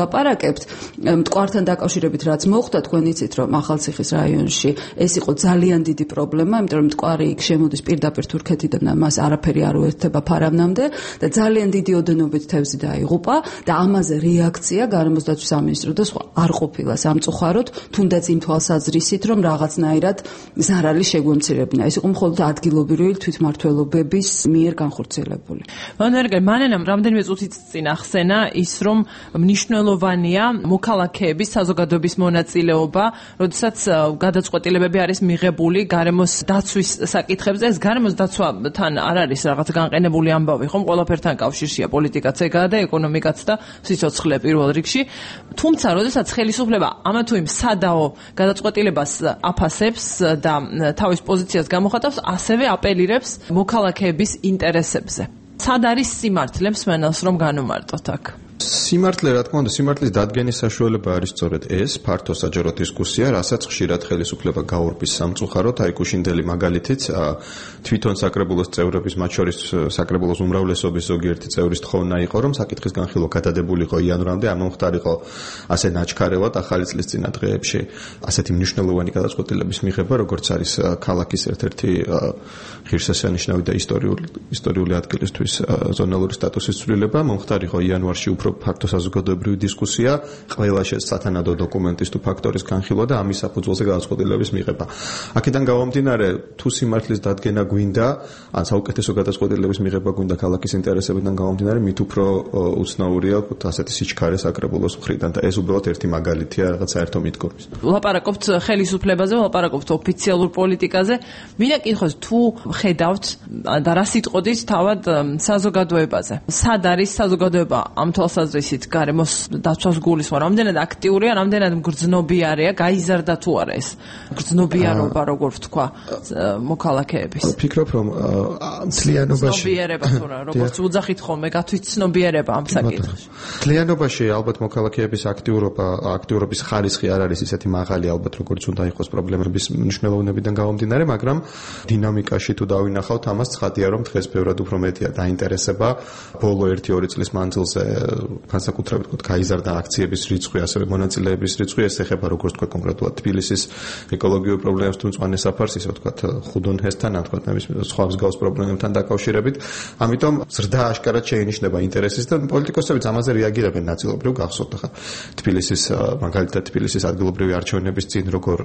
ვილაპარაკებთ მტკვართან დაკავშირებით რაც მოხდა თქვენ იცით რომ ახალციხის რაიონში ეს იყო ძალიან დიდი პრობლემა იმიტომ რომ მტკვარი იქ შემოდის პირდაპირ თურქეთიდან და მას არაფერი არ უერთდება ფარავნამდე და ძალიან დიდი ოდენობით თევზი დაიღუპა და ამაზე რეაქცია გარემოს დაცვის სამინისტრო და სხვა არ ყოფილა სამწუხაროდ თუნდაც იმ თვალსაზრისით რომ რაღაცნაირად ზარალი შეგვემცირებინა ეს იყო მხოლოდ ადგილობრივი თვითმმართველობების მიერ განხორციელებული. მანერგე მანენამ რამდენიმე წუთით წინ ახსენა ის რომ მნიშვნელოვანია მოქალაქეების საზოგადოების მონაწილეობა, როდესაც გადაწყვეტილებები არის მიღებული გარემოს დაცვის საკითხებზე. ეს გარემოს დაცვასთან არ არის რაღაც განყენებული ამბავი, ხომ? ყველაფერთან კავშირშია პოლიტიკაც ეგაა და ეკონომიკაც და სიცოცხლე პირველ რიგში. თუმცა, როდესაც ხელისუფლება ამა თუ იმ სადაო გადაწყვეტილებას აფასებს და თავის პოზიციას გამოხატავს, ასევე აპელირებს მოქალაქეების ინტერესებზე. სად არის სიმართლე მსმენელს რომ განუმარტოთ აქ? სიმართლე რა თქმა უნდა სიმართლის დადგენის საშუალება არის სწორედ ეს ფართო საჯარო დისკუსია, რასაც ხშირად ხელისუფლება გაურბის სამწუხაროდ, აი გუშინდელი მაგალითიც თვითონ საკრებულოს წევრების, მათ შორის საკრებულოს უმრავლესობის ზოგიერთი წევრის თხოვნა იყო, რომ საკითხის განხილვა გადადებულიყო იანვრამდე, ამომხდარიყო ასე ნაჩქარევად ახალი წლის წინა დღეებში ასეთი მნიშვნელოვანი გადაწყვეტილების მიღება, როგორც არის ქალაქის ერთ-ერთი ღირსშესანიშნავი და ისტორიული ისტორიული ადგილისთვის ზონალური სტატუსის ცვლილება, მომხდარიყო იანვარში უფრო ფართო საზოგადოებრივი დისკუსია, ყველა შესაძანადო დოკუმენტის თუ ფაქტორის განხილვა და ამის საფუძველზე გადაწყვეტილების მიღება. აქედან გამომდინარე, თუ სიმართლის დადგენა გვინდა, ან საუკეთესო გადაწყვეტილების მიღება გვინდა ქალაქის ინტერესებიდან გამომდინარე, მით უფრო უცნაურია ასეთი სიჩქარე საკრებულოს მხრიდან და ეს უბრალოდ ერთი მაგალითია რაღაც საერთო მიდგომის. ვლაპარაკობთ ხელისუფლებაზე, ვლაპარაკობთ ოფიციალურ პოლიტიკაზე. მინდა კითხოს, თუ ხედავთ და რა სიტყოდით თავად საზოგადოებაზე. სად არის საზოგადოება ამ თვალსაზრისით გარემოს დაცვას გულისხმობს, რამდენად აქტიურია, რამდენად მგრძნობიარეა, გაიზარდა თუ არა ეს მგრძნობიარობა, როგორ ვთქვა, მოქალაქეების. ვფიქრობ, რომ მთლიანობაში ცნობიერება თუ რა, როგორც უძახით ხოლმე, გათვითცნობიერება ამ საკითხში. მთლიანობაში ალბათ მოქალაქეების აქტიურობა, აქტიურობის ხარისხი არ არის ისეთი მაღალი, ალბათ როგორც უნდა იყოს პრობლემების მნიშვნელობიდან გამომდინარე, მაგრამ დინამიკაში თუ დავინახავთ, ამას ცხადია, რომ დღეს ბევრად უფრო მეტია დაინტერესება ბოლო ერთი-ორი წლის მანძილზე განსაკუთრებით ვთქვათ, გაიზარდა აქციების რიცხვი, ასევე მონაწილეების რიცხვი, ეს ეხება როგორც თქვა კონკრეტულად თბილისის ეკოლოგიურ პრობლემებს თუ მწვანე საფარს, ისე ვთქვათ ხუდონჰესთან, ან თქვათ სხვა მსგავს პრობლემებთან დაკავშირებით. ამიტომ ზრდა აშკარად შეინიშნება ინტერესის და პოლიტიკოსებიც ამაზე რეაგირებენ ნაწილობრივ გახსოვთ ახლა თბილისის მაგალითად თბილისის ადგილობრივი არჩევნების წინ როგორ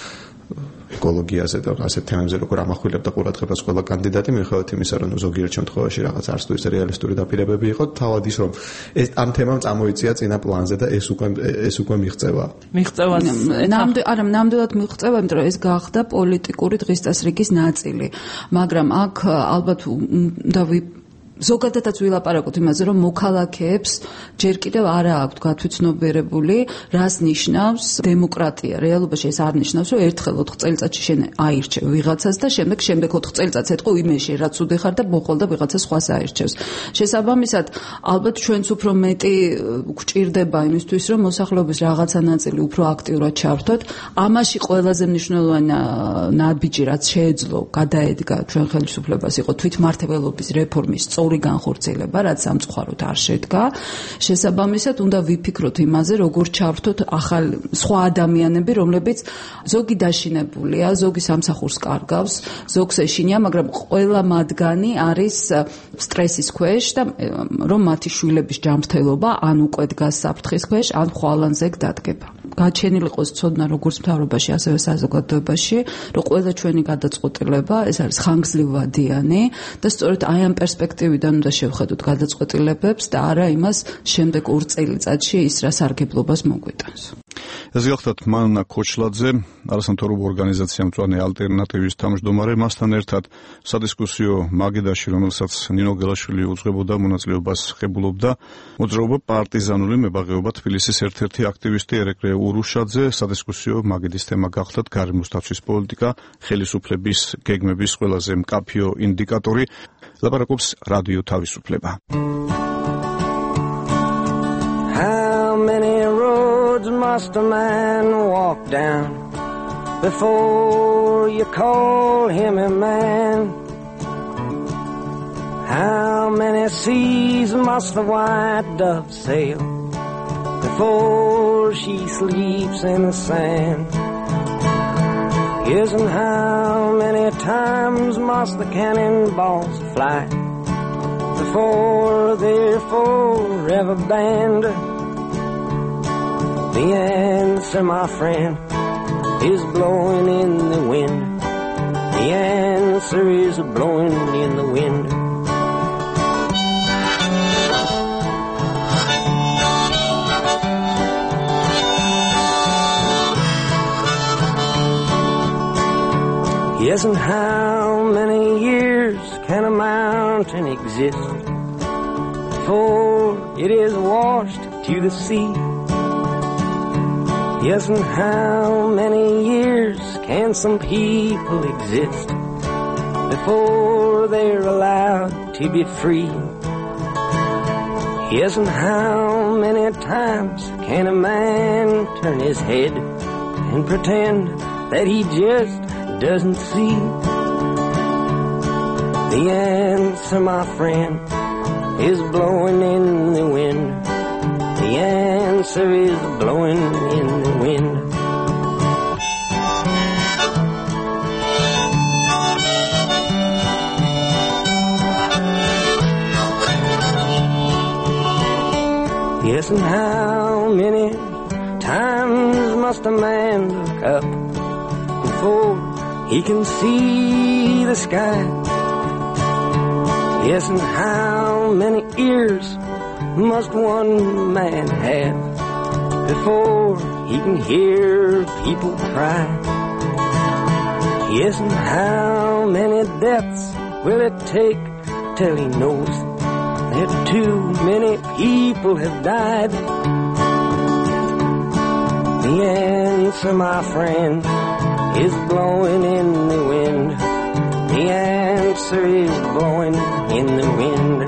ეკოლოგიაზე და ასეთ თემებზე როგორ ამახვილებდა ყურადღებას ყველა კანდიდატი, მიუხედავად იმისა, რომ ზოგიერთ შემთხვევაში რაღაც არც თუ ის რეალისტური დაპირებები იყო, თავად ის რომ ეს ამ თემამ წამოიწია წინა პლანზე და ეს უკვე ეს უკვე მიღწევა. მიღწევა ნამდვილად არა, ნამდვილად მიღწევა, იმიტომ რომ ეს გახდა პოლიტიკური დღის წესრიგის ნაწილი. მაგრამ აქ ალბათ უნდა ზოგადადაც ვილაპარაკოთ იმაზე, რომ მოქალაქეებს ჯერ კიდევ არა აქვთ გათვითცნობიერებული, რას ნიშნავს დემოკრატია. რეალობაში ეს არ ნიშნავს, რომ ერთხელ ოთხ წელიწადში შენ აირჩევ ვიღაცას და შემდეგ შემდეგ ოთხ წელიწადს ეთქო იმეში, რაც უდე ხარ და მოხვალ და ვიღაცა სხვას აირჩევს. შესაბამისად, ალბათ ჩვენც უფრო მეტი გვჭირდება იმისთვის, რომ მოსახლეობის რაღაცა ნაწილი უფრო აქტიურად ჩავრთოთ. ამაში ყველაზე მნიშვნელოვანი ნაბიჯი, რაც შეეძლო, გადაედგა ჩვენ ხელისუფლებას, იყო თვითმმართველობის რეფორმის სწორი განხორციელება, რაც სამწუხაროდ არ შედგა. შესაბამისად, უნდა ვიფიქროთ იმაზე, როგორ ჩავრთოთ ახალ სხვა ადამიანები, რომლებიც ზოგი დაშინებულია, ზოგი სამსახურს კარგავს, ზოგს ეშინია, მაგრამ ყველა მათგანი არის სტრესის ქვეშ და რომ მათი შვილების ჯანმრთელობა ან უკვე დგას საფრთხის ქვეშ, ან ხვალანზე დადგება. გაჩენილი იყოს ცოდნა როგორც მთავრობაში, ასევე საზოგადოებაში, რომ ყველა ჩვენი გადაწყვეტილება ეს არის ხანგრძლივადიანი და სწორედ აი ამ პერსპექტივიდან უნდა შევხედოთ გადაწყვეტილებებს და არა იმას შემდეგ ორ წელიწადში ის რა სარგებლობას მოგვიტანს. ეს გახლავთ მანნა ქოჩლაძე, არასამთავრობო ორგანიზაცია მწვანე ალტერნატივის თავმჯდომარე, მასთან ერთად სადისკუსიო მაგიდაში, რომელსაც ნინო გელაშვილი უძღვებოდა, მონაწილეობას ღებულობდა მოძრაობა პარტიზანული მებაღეობა თბილისის ერთ-ერთი აქტივისტი ერეკლე ურუშაძე. სადისკუსიო მაგიდის თემა გახლავთ გარემოს დაცვის პოლიტიკა, ხელისუფლების გეგმების ყველაზე მკაფიო ინდიკატორი. ლაპარაკობს რადიო თავისუფლება. How many roads must a man walk down before you call him a man? How many seas must the white dove sail before she sleeps in the sand. Yes, and how many times must the cannonballs fly before they're forever banned? The answer, my friend, is blowing in the wind. The answer is blowing in the wind. Yes, and how many years can a mountain exist before it is washed to the sea? Yes, and how many years can some people exist before they're allowed to be free? Yes, and how many times can a man turn his head and pretend that he just doesn't see? The answer, my friend, is blowing in the wind. The answer is blowing in the wind. Yes, and how many times must a man look up before he can see the sky? Yes, and how many ears must one man have before he can hear people cry? Yes, and how many deaths will it take till he knows that too many people have died? The answer, my friend, is blowing in the wind. The answer is blowing in the wind.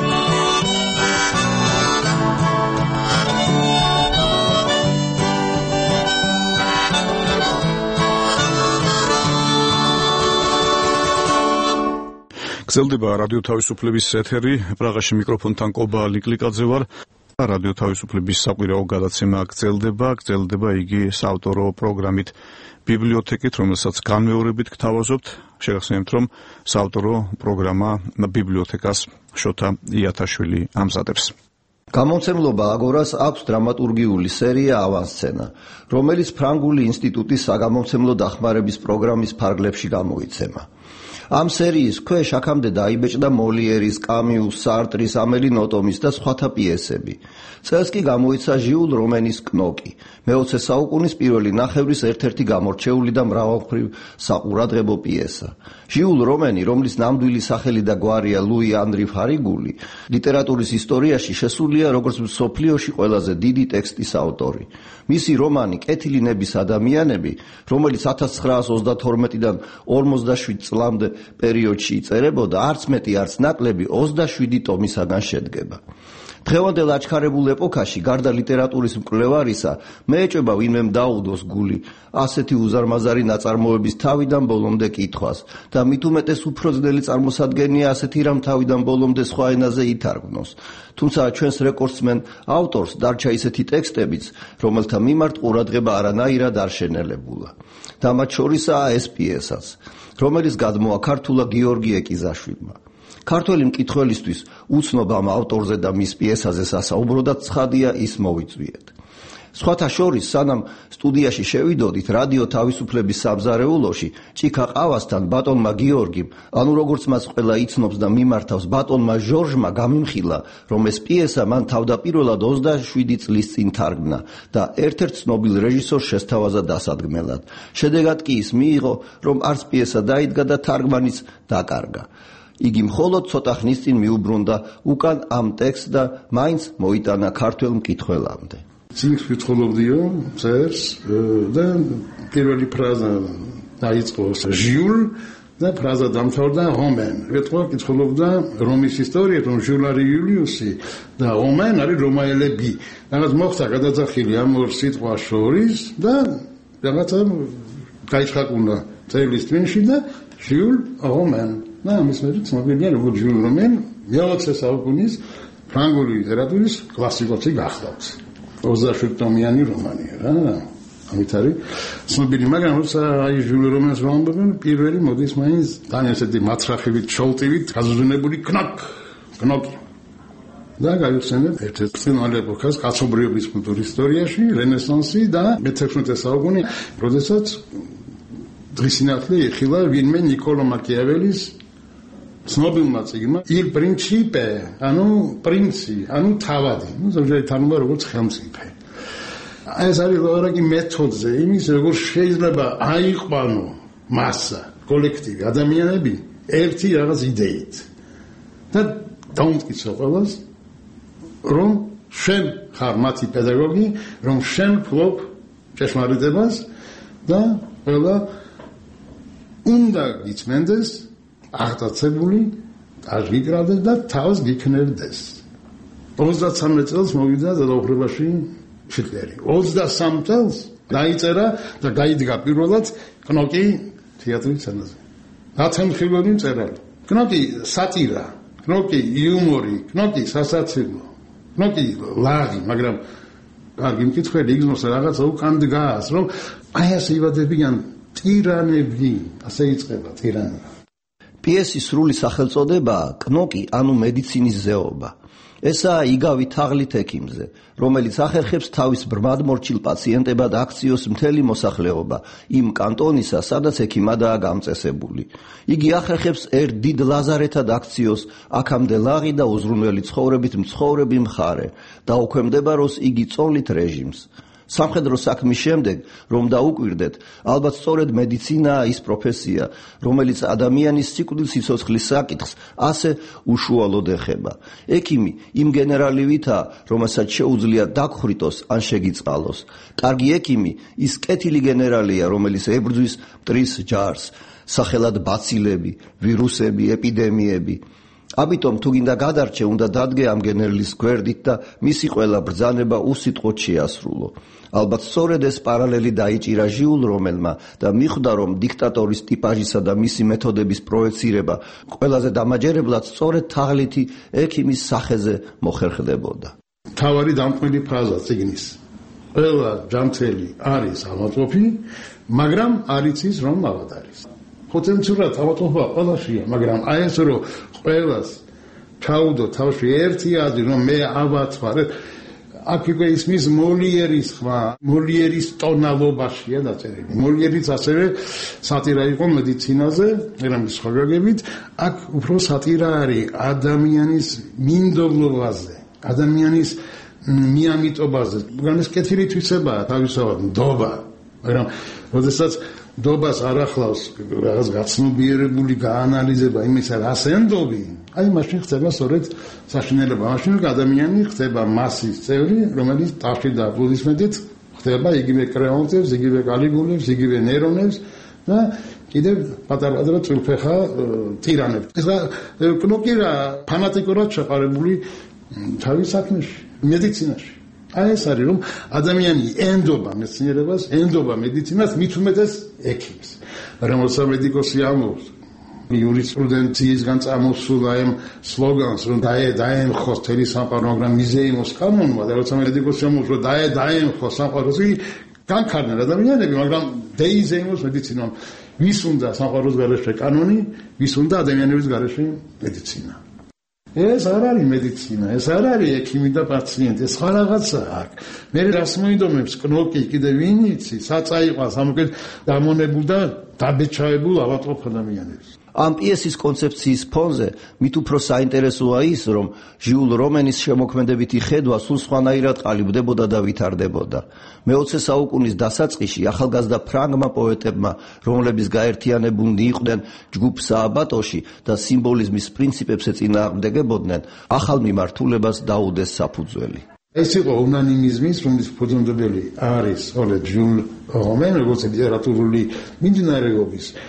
გრძელდება რადიო თავისუფლების ეთერი, პრაღაში მიკროფონთან კობა ლიკლიკაძე ვარ. რადიო თავისუფლების საკვირაო გადაცემა გრძელდება, გრძელდება იგი საავტორო პროგრამით ბიბლიოთეკით, რომელსაც განმეორებით გთავაზობთ. შეგახსენებთ, რომ საავტორო პროგრამა ბიბლიოთეკას შოთა იათაშვილი ამზადებს. გამომცემლობა აგორას აქვს დრამატურგიული სერია ავანსცენა, რომელიც ფრანგული ინსტიტუტის საგამომცემლო დახმარების პროგრამის ფარგლებში გამოიცემა. ამ სერიის ქვეშ აქამდე დაიბეჭდა მოლიერის, კამიუს, სარტრის, ამელი ნოტომის და სხვათა პიესები. წელს კი გამოიცა ჟიულ რომენის კნოკი, მეოცე საუკუნის პირველი ნახევრის ერთ-ერთი გამორჩეული და მრავალმხრივ საყურადღებო პიესა. ჟიულ რომენი, რომლის ნამდვილი სახელი და გვარია ლუი ანდრი ფარიგული, ლიტერატურის ისტორიაში შესულია როგორც მსოფლიოში ყველაზე დიდი ტექსტის ავტორი. მისი რომანი კეთილი ნების ადამიანები, რომელიც ათას ცხრაას ოცდათორმეტიდან ორმოცდაშვიდ წლამდე პერიოდში იწერებოდა, არც მეტი არც ნაკლები ოცდაშვიდი ტომისაგან შედგება. დღევანდელ აჩქარებულ ეპოქაში, გარდა ლიტერატურის მკვლევარისა, მეეჭება ვინმემ დაუდოს გული ასეთი უზარმაზარი ნაწარმოების თავიდან ბოლომდე კითხვას და მით უმეტეს უფრო ძნელი წარმოსადგენია ასეთი რამ თავიდან ბოლომდე სხვა ენაზე ითარგმნოს. თუმცა ჩვენს რეკორდსმენ ავტორს დარჩა ისეთი ტექსტებიც, რომელთა მიმართ ყურადღება არანაირად არ შენელებულა. და მათ შორისაა ეს პიესაც, რომელიც გადმოა ქართულა გიორგი ეკიზაშვილმა. ქართველი მკითხველისთვის უცნობ ამ ავტორზე და მის პიესაზე სასაუბროდაც ცხადია ის მოვიწვიეთ. სხვათა შორის, სანამ სტუდიაში შევიდოდით რადიო თავისუფლების საბზარეულოში, ჭიქა ყავასთან ბატონმა გიორგიმ, ანუ როგორც მას ყველა იცნობს და მიმართავს ბატონმა ჟორჟმა გამიმხილა, რომ ეს პიესა მან თავდაპირველად ოცდაშვიდი წლის წინ თარგმნა და ერთ-ერთ ცნობილ რეჟისორს შესთავაზა დასადგმელად. შედეგად კი ის მიიღო, რომ არც პიესა დაიდგა და თარგმანიც დაკარგა. იგი მხოლოდ ცოტა ხნის წინ მიუბრუნდა უკან ამ ტექსტს და მაინც მოიტანა ქართველ მკითხველამდე. წიგნს ვიწყობდიო, წერს და პირველი ფრაზა დაიწყო ჟიულ და ფრაზა დამთავრდა რომენ. ეთქვა კითხულობდა რომის ისტორიას, რომ ჟიულ არის იულიუსი და რომენ არის რომაელები. რაღაც მოხდა გადაძახილი ამ ორ სიტყვას შორის და რაღაცა გაიჩხაკუნა წერილის ტვინში და ჟიულ რომენ. და ამის მერე ცნობილია როგორც ჟიულ რომენ მეოცე საუკუნის ფრანგული ლიტერატურის კლასიკოსი გახლავს. ოცდაშვიდ ტომიანი რომანია რა. ამით არის ცნობილი, მაგრამ როცა აი ჟიულ რომენს ვამბობენ, პირველი მოდის მაინც თან ესეთი მაცრახებით, ჩოლტივით გაზრუნებული კნაკ, კნოკი. და გაიხსენებ ერთ-ერთ ბრწყინვალე ეპოქას კაცობრიობის კულტურის ისტორიაში, რენესანსი და მეთექვსმეტე საუკუნე, როდესაც დღის სინათლე იხილა ვინმე ნიკოლო მაკიაველის ცნობილმა წიგნმა Il Principe, ანუ პრინცი, ანუ თავადი, ну ზოგჯერ თანობა როგორც ხელმწიფე. ეს არის ლოგიკი მეთოდზე, იმის როგორ შეიძლება აიყვანო მასა, კოლექტივი, ადამიანები ერთი რაღაც იდეით. და დაუმტკიცო ყველას, რომ შენ ხარ მათი პედაგოგი, რომ შენ ფლობ ჭეშმარიტებას და ყველა უნდა გიწმენდეს, აღტაცებული, აღიგრადეს და თავს გიქნევდეს. ოცდაცამეტ წელს მოვიდა დადაუფლებაში ჰიტლერი. ოცდასამ წელს დაიწერა და გაიდგა პირველად კნოკი თეატრის სცენაზე. ათემხილველი მწერალი. კნოკი სატირა, კნოკი იუმორი, კნოკი სასაცილო, კნოკი ლაღი, მაგრამ კარგი მკითხველი იგზნოს რაღაცა უკან დგას, რომ აი ასე იბადებიან ტირანები, ასე იწყება ტირანა. პიესის სრული სახელწოდებაა კნოკი, ანუ მედიცინის ზეობა. ესაა იგავი თაღლით ექიმზე, რომელიც ახერხებს თავის ბრმად მორჩილ პაციენტებად აქციოს მთელი მოსახლეობა იმ კანტონისა, სადაც ექიმადაა გამწესებული. იგი ახერხებს ერთ დიდ ლაზარეთად აქციოს აქამდე ლაღი და უზრუნველი ცხოვრებით მცხოვრები მხარე და უქვემდებაროს იგი წოლით რეჟიმს. სამხედრო საქმის შემდეგ, რომ დაუკვირდეთ, ალბათ სწორედ მედიცინაა ის პროფესია, რომელიც ადამიანის სიკვდილსიცოცხლის საკითხს ასე უშუალოდ ეხება. ექიმი იმ გენერალივითაა, რომელსაც შეუძლია დაგხრიტოს ან შეგიწყალოს. კარგი ექიმი ის კეთილი გენერალია, რომელიც ებრძვის მტრის ჯარს, სახელად ბაცილები, ვირუსები, ეპიდემიები. ამიტომ თუ გინდა გადარჩე, უნდა დადგე ამ გენერლის გვერდით და მისი ყველა ბრძანება უსიტყვოდ შეასრულო. ალბათ სწორედ ეს პარალელი დაიჭირა ჟიულ რომელმა და მიხვდა, რომ დიქტატორის ტიპაჟისა და მისი მეთოდების პროექცირება ყველაზე დამაჯერებლად სწორედ თაღლითი ექიმის სახეზე მოხერხდებოდა. თავარი დამკვილი ფრაზა წიგნის. ყველა ჯანმრთელი არის ავადმყოფი, მაგრამ არ იცის რომ ავად არის. პოტენციურად ავადმყოფობა ყველაშია, მაგრამ აი ეს რომ ყველას ჩაუდო თავში ერთი აზრი, რომ მე ავად ვარ. აქ უკვე ისმის მოლიერის ხმა, მოლიერის ტონალობაშია დაწერილი. მოლიერიც ასევე სატირა იყო მედიცინაზე, მაგრამ სხვა გაგებით, აქ უფრო სატირა არის ადამიანის მინდობლობაზე, ადამიანის მიამიტობაზე. მაგრამ ეს კეთილი თვისებაა თავისთავად, ნდობა. მაგრამ როდესაც ნდობას არ ახლავს რაღაც გაცნობიერებული გაანალიზება იმისა, რას ენდობი, აი მაშინ ხდება სწორედ საშინელება. მაშინ ადამიანი ხდება მასის წევრი, რომელიც ტახში და აპლოდისმენტით ხდება იგივე კრეონტებს, იგივე კალიგულებს, იგივე ნერონებს და კიდევ პატარ-პატარა წვრილფეხა ტირანებს. ეს კნოკი რა ფანატიკურად შეყარებული თავის საქმეში, მედიცინაში. აი ეს არის რომ ადამიანი ენდობა მეცნიერებას, ენდობა მედიცინას, მით უმეტეს ექიმს. რომელსაც მედიკოსი ამბობს, იურისპრუდენციისგან წამოსულა ამ სლოგანს, რომ დაე დაემხოს თელი სამყარო, მაგრამ მიზეიმოს კანონმა და როცა მედიკოსი ამბობს, რომ დაე დაემხოს სამყაროს, იგი განქარდნენ ადამიანები, მაგრამ დაიზეიმოს მედიცინამ. ვის უნდა სამყაროს გარეშე კანონი, ვის უნდა ადამიანების გარეშე მედიცინა. ეს არ არის მედიცინა, ეს არ არის ექიმი და პაციენტი, ეს სხვა რაღაცა აქვს. მე რას მოინდომებს კნოკი კიდე ვინ იცი, საწაიყვანს ამკეთ დამონებულ და დაბეჭავებულ ავადმყოფ ადამიანებს. ამ პიესის კონცეფციის ფონზე მით უფრო საინტერესოა ის, რომ ჟიულ რომენის შემოქმედებითი ხედვა სულ სხვანაირად ყალიბდებოდა და ვითარდებოდა. მეოცე საუკუნის დასაწყისში ახალგაზრდა ფრანგმა პოეტებმა, რომლებიც გაერთიანებულნი იყვნენ ჯგუფ სააბატოში და სიმბოლიზმის პრინციპებს ეწინააღმდეგებოდნენ, ახალ მიმართულებას დაუდეს საფუძველი. ეს იყო უნანიმიზმის, რომლის ფუძემდებელი არის სწორედ ჟიულ რომენ, როგორც ლიტერატურული მიმდინარეობის.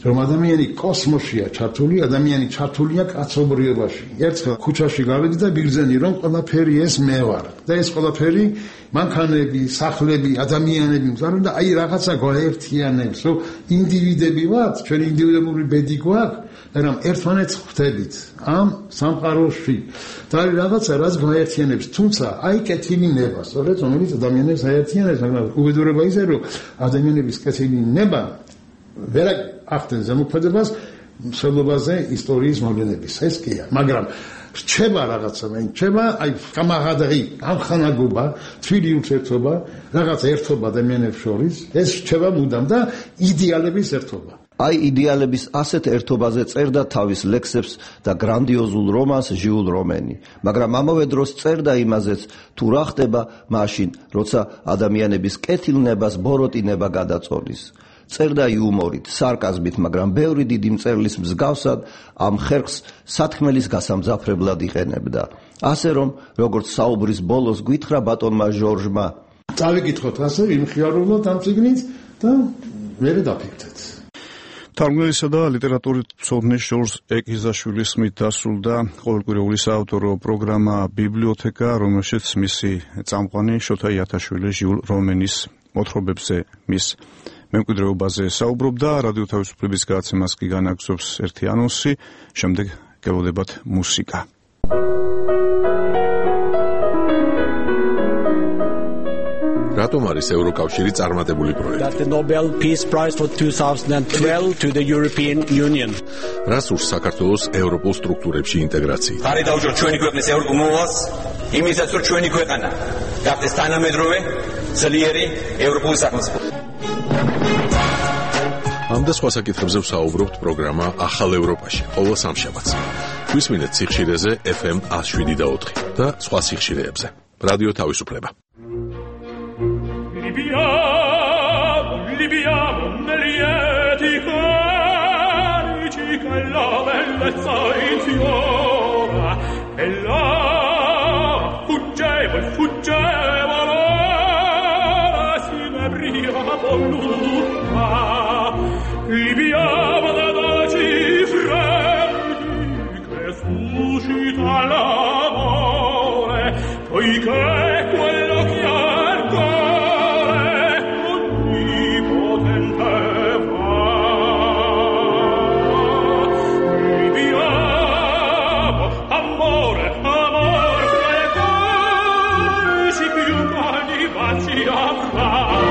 რომ ადამიანი კოსმოსია ჩართული, ადამიანი ჩართულია კაცობრიობაში. ერთხელ ქუჩაში გავედი და ვიგრძენი რომ ყველაფერი ეს მე ვარ. და ეს ყველაფერი მანქანები, სახლები, ადამიანები მზარდ და აი რაღაცა გვაერთიანებს, რომ ინდივიდები ვართ, ჩვენ ინდივიდუალური ბედი გვაქვს, მაგრამ ერთმანეთს ხვდებით ამ სამყაროში. და არის რაღაცა, რაც გვაერთიანებს, თუმცა აი კეთილი ნება, სწორედ რომელიც ადამიანებს აერთიანებს, მაგრამ უბედურება ისე, რომ ადამიანების კეთილი ნება ვერ ახდენს ზემოქმედებას მსვლელობაზე ისტორიის მოვლენების. ეს კია, მაგრამ რჩება რაღაცა, მე რჩება აი გამაღადღი, ამხანაგობა, თვილი ურთიერთობა, რაღაც ერთობა ადამიანებს შორის, ეს რჩება მუდამ და იდეალების ერთობა. აი იდეალების ასეთ ერთობაზე წერდა თავის ლექსებს და გრანდიოზულ რომანს ჟიულ რომენი, მაგრამ ამავე დროს წერდა იმაზეც, თუ რა ხდება მაშინ, როცა ადამიანების კეთილნებას ბოროტინება გადაწოლის. წერდა იუმორით, სარკაზმით, მაგრამ ბევრი დიდი მწერლის მსგავსად ამ ხერხს სათქმელის გასამძაფრებლად იყენებდა. ასე რომ, როგორც საუბრის ბოლოს გვითხრა ბატონმა ჟორჟმა, წავიკითხოთ ასე, ვიმხიარულოთ ამ წიგნით და მერე დაფიქრდეთ. თარგმნელისა და ლიტერატურის მცოდნის ჟორჟ ეკიზაშვილის მით დასრულდა ყოველკვირეული საავტორო პროგრამა ბიბლიოთეკა, რომელშიც მისი წამყვანი შოთა იათაშვილი ჟიულ რომენის მოთხრობებზე მის მემკვიდრეობაზე საუბრობდა. რადიო თავისუფლების გადაცემას კი განაგზობს ერთი ანონსი, შემდეგ გელოდებათ მუსიკა. რატომ არის ევროკავშირი წარმატებული პროექტი? That the Nobel Peace Prize for twenty twelve to the European Union. რას ურს საქართველოს ევროპულ სტრუქტურებში ინტეგრაცია? ხარი დაუჭირ ჩვენი ქვეყნის ევროპულ მოვალს, იმისაც რომ ჩვენი ქვეყანა გახდეს თანამედროვე, ძლიერი ევროპული სახელმწიფო. ამ და სხვა საკითხებზე ვსაუბრობთ პროგრამა ახალ ევროპაში, ყოველ სამშაბათს. გვისმინეთ სიხშირეზე ეფ ემ one oh seven და four და სხვა სიხშირეებზე. რადიო თავისუფლება. Libiamo, libiamo negli eti carici che la bellezza infiora e là fuggevo e fuggevo l'ora si m'apriva voluta libiamo da dolci freddi che suscita l'amore poiché quello che al cuore onnipotente va libiamo amore amore fra i cuori si più cani baci avrà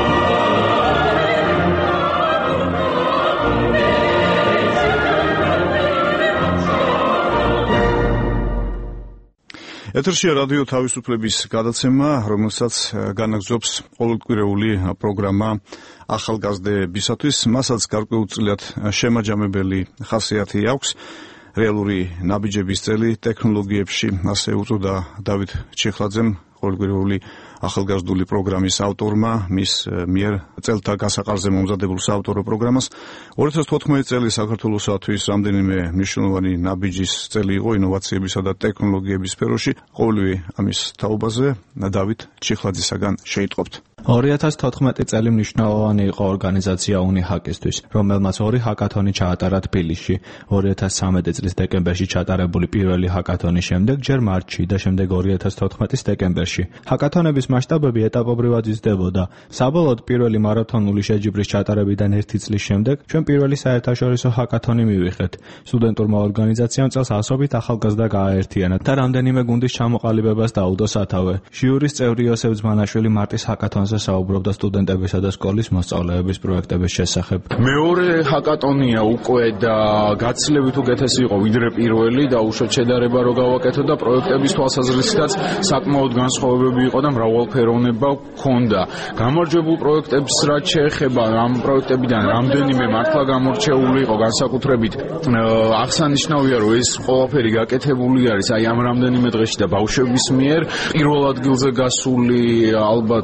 ეთერშია რადიო თავისუფლების გადაცემა, რომელსაც განაგზობს ყოველკვირეული პროგრამა ახალგაზრდებისათვის. მასაც გარკვეულწილად შემაჯამებელი ხასიათი აქვს. რეალური ნაბიჯების წელი ტექნოლოგიებში, ასე უწოდა დავით ჩიხლაძემ, ყოველკვირეული ახალგაზრდული პროგრამის ავტორმა, მის მიერ წელთა გასაყარზე მომზადებულ საავტორო პროგრამას. two thousand fourteen წელი საქართველოსათვის რამდენიმე მნიშვნელოვანი ნაბიჯის წელი იყო ინოვაციებისა და ტექნოლოგიების სფეროში. ყოველივე ამის თაობაზე დავით ჩიხლაძისაგან შეიტყობთ. two thousand fourteen წელი მნიშვნელოვანი იყო ორგანიზაცია უნიჰაკისთვის, რომელმაც ორი ჰაკათონი ჩაატარა თბილისში. two thousand thirteen წლის დეკემბერში ჩატარებული პირველი ჰაკათონის შემდეგ ჯერ მარტში და შემდეგ two thousand fourteen დეკემბერში. ჰაკათონების მასშტაბები ეტაპობრივად იზრდებოდა. საბოლოოდ პირველი მარათონული შეჯიბრის ჩატარებიდან ერთი წლის შემდეგ ჩვენ პირველი საერთაშორისო ჰაკათონი მივიღეთ. სტუდენტურმა ორგანიზაციამ წელს ასობით ახალგაზრდა გააერთიანა და რამდენიმე გუნდის ჩამოყალიბებას დაუდო სათავე. ჟიურის წევრი იოსებ ძმანაშვილი მარტის ჰაკათონზე საუბრობდა სტუდენტებისა და სკოლის მოსწავლეების პროექტების შესახებ. მეორე ჰაკატონია უკვე და გაცილებით უკეთესი იყო ვიდრე პირველი და უშუალოდ შედარება რო გავაკეთო და პროექტების თვალსაზრისითაც საკმაოდ განსხვავებები იყო და მრავალფეროვნება ჰქონდა. გამარჯვებულ პროექტებს რაც შეეხება ამ პროექტებიდან რამდენიმე მართლა გამორჩეული იყო განსაკუთრებით აღსანიშნავია რომ ეს ყველაფერი გაკეთებული არის აი ამ რამდენიმე დღეში და ბავშვების მიერ პირველ ადგილზე გასული ალბათ ყველა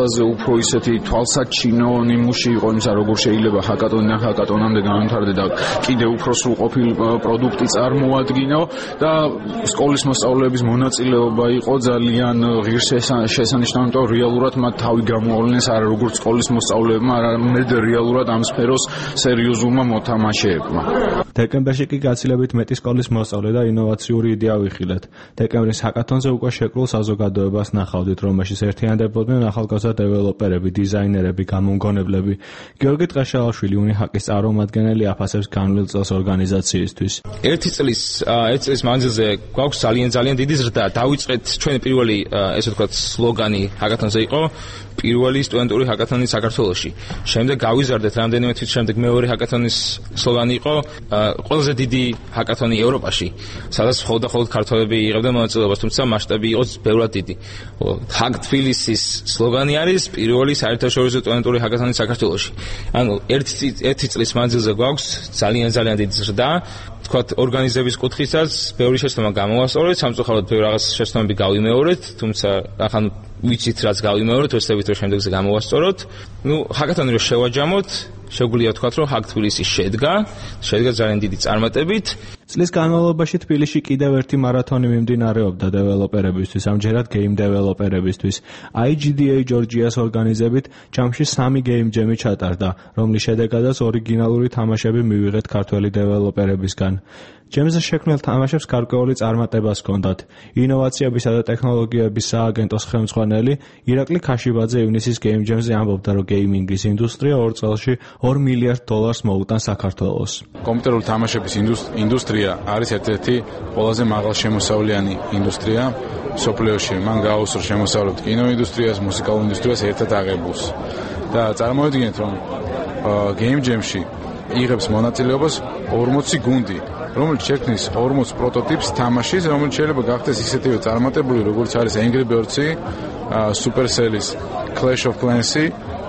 ყველაზე უფრო ისეთი თვალსაჩინო ნიმუში იყო იმისა, როგორ შეიძლება ჰაკატონიდან ჰაკატონამდე განვითარდა და კიდევ უფრო სრულყოფილ პროდუქტი წარმოადგინო და სკოლის მოსწავლეების მონაწილეობა იყო ძალიან ღირსშესანიშნავი, იმიტომ რომ რეალურად მათ თავი გამოავლენეს არა როგორც სკოლის მოსწავლეებმა, არამედ რეალურად ამ სფეროს სერიოზულმა მოთამაშეებმა. დეკემბერში კი გაცილებით მეტი სკოლის მოსწავლე და ინოვაციური იდეა ვიხილეთ. დეკემბრის ჰაკათონზე უკვე შეკრულ საზოგადოებას ნახავდით, რომელშიც ერთიანდებოდნენ ახალგაზრდა დეველოპერები, დიზაინერები, გამომგონებლები. გიორგი ტყეშელაშვილი უნიჰაკის წარმომადგენელი აფასებს განვლილ წელს ორგანიზაციისთვის. ერთი წლის ერთი წლის მანძილზე გვაქვს ძალიან ძალიან დიდი ზრდა. დავიწყეთ ჩვენი პირველი ესე ვთქვათ სლოგანი ჰაკათონზე იყო პირველი სტუდენტური ჰაკათონი საქართველოში. შემდეგ გავიზარდეთ რამდენიმე თვით შემდეგ მეორე ჰაკათონის სლოგანი იყო ყველაზე დიდი ჰაკათონი ევროპაში, სადაც მხოლოდ და მხოლოდ ქართველები იღებდნენ მონაწილეობას, თუმცა მასშტაბი იყო ბევრად დიდი. ჰაკ თბილისის სლოგანი არის პირველი საერთაშორისო სტუდენტური ჰაკათონი საქართველოში. ანუ ერთი ერთი წლის მანძილზე გვაქვს ძალიან ძალიან დიდი ზრდა. თქვათ ორგანიზების კუთხითაც ბევრი შეცდომა გამოვასწორეთ, სამწუხაროდ ბევრ რაღაც შეცდომები გავიმეორეთ, თუმცა ახლა ვიცით რაც გავიმეორეთ, ვეცდებით რომ შემდეგზე გამოვასწოროთ. ნუ ჰაკათონი რო შევაჯამოთ, შეგვიძლია ვთქვათ, რომ ჰაკ თბილისი შედგა, შედგა ძალიან დიდი წარმატებით. წლის განმავლობაში თბილისში კიდევ ერთი მარათონი მიმდინარეობდა დეველოპერებისთვის, ამჯერად გეიმ დეველოპერებისთვის. აი ჯი დი ეი ჯორჯიას ორგანიზებით ჯამში სამი გეიმ ჯემი ჩატარდა, რომლის შედეგადაც ორიგინალური თამაშები მივიღეთ ქართველი დეველოპერებისგან. ჯემზე შექმნილ თამაშებს გარკვეული წარმატება ჰქონდათ. ინოვაციებისა და ტექნოლოგიების სააგენტოს ხელმძღვანელი ირაკლი ქაშიბაძე ივნისის გეიმ ჯემზე ამბობდა, რომ გეიმინგის ინდუსტრია ორ წელში ორ მილიარდ დოლარს მოუტან საქართველოს. კომპიუტერული თამაშების ინდუსტრია არის ერთ-ერთი ყველაზე მაღალშემოსავლიანი ინდუსტრია მსოფლიოში. მან გააუსრო შემოსავლებით კინოინდუსტრიას, მუსიკალურ ინდუსტრიას ერთად აღებულს. და წარმოვიდგინეთ, რომ გეიმ ჯემში იღებს მონაწილეობას ორმოცი გუნდი, რომელიც შექმნის ორმოც პროტოტიპს თამაშის, რომელიც შეიძლება გახდეს ისეთივე წარმატებული, როგორც არის Angry Birds-ი, Supercell-ის Clash of Clans-ი,